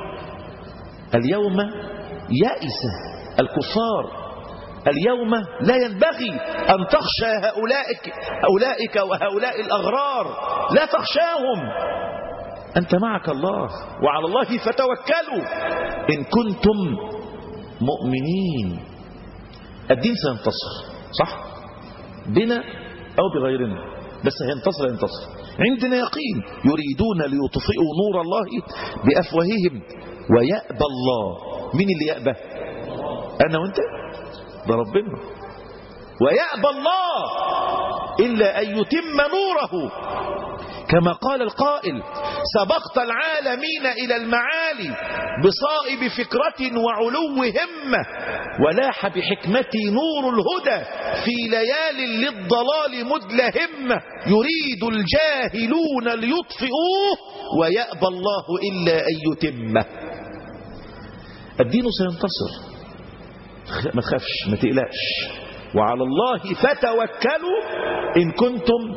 اليوم يئس الكفار، اليوم لا ينبغي أن تخشى هؤلاء أولئك وهؤلاء الأغرار، لا تخشاهم، أنت معك الله وعلى الله فتوكلوا إن كنتم مؤمنين. الدين سينتصر، صح؟ بنا أو بغيرنا، بس هينتصر هينتصر عندنا يقين. يريدون ليطفئوا نور الله بأفواههم ويأبى الله. مين اللي يأبى؟ أنا وأنت؟ ده ربنا. ويأبى الله إلا أن يتم نوره، كما قال القائل: سبقت العالمين إلى المعالي بصائب فكرة وعلو همة، ولاح بحكمتي نور الهدى في ليال للضلال مدلهمة. يريد الجاهلون ليطفئوه ويأبى الله إلا أن يتمه. الدين سينتصر، ما تخافش ما تقلقش، وعلى الله فتوكلوا إن كنتم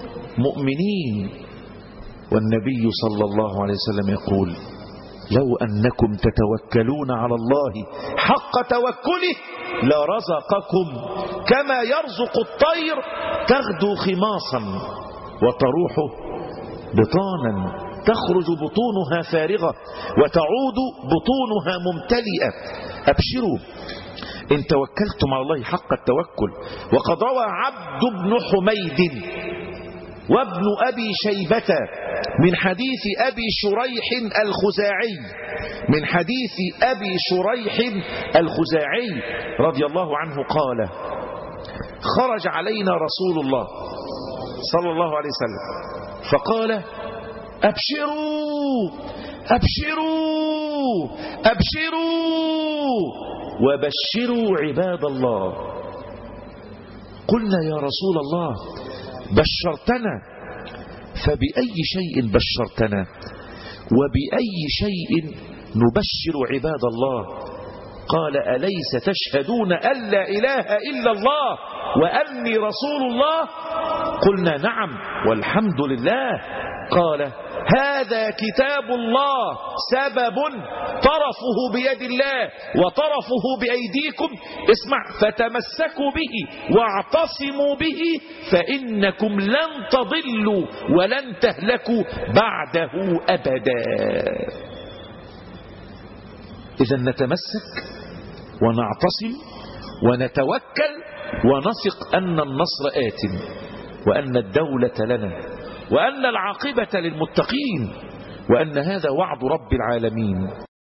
مؤمنين. والنبي صلى الله عليه وسلم يقول: لو أنكم تتوكلون على الله حق توكله لرزقكم كما يرزق الطير تغدو خماصا وتروح بطانا، تخرج بطونها فارغة وتعود بطونها ممتلئة. أبشروا إن توكلتم على الله حق التوكل. وقد روى عبد بن حميد وابن أبي شيبة من حديث أبي شريح الخزاعي من حديث أبي شريح الخزاعي رضي الله عنه قال: خرج علينا رسول الله صلى الله عليه وسلم، فقال أبشروا أبشروا أبشروا وبشروا عباد الله. قلنا يا رسول الله بشرتنا، فبأي شيء بشرتنا وبأي شيء نبشر عباد الله؟ قال أليس تشهدون أن لا إله إلا الله وأني رسول الله؟ قلنا نعم والحمد لله. قال هذا كتاب الله سبب طرفه بيد الله وطرفه بأيديكم، اسمع، فتمسكوا به واعتصموا به فإنكم لن تضلوا ولن تهلكوا بعده أبدا. إذا نتمسك ونعتصم ونتوكل ونثق أن النصر آت وأن الدولة لنا وأن العاقبة للمتقين وأن هذا وعد رب العالمين.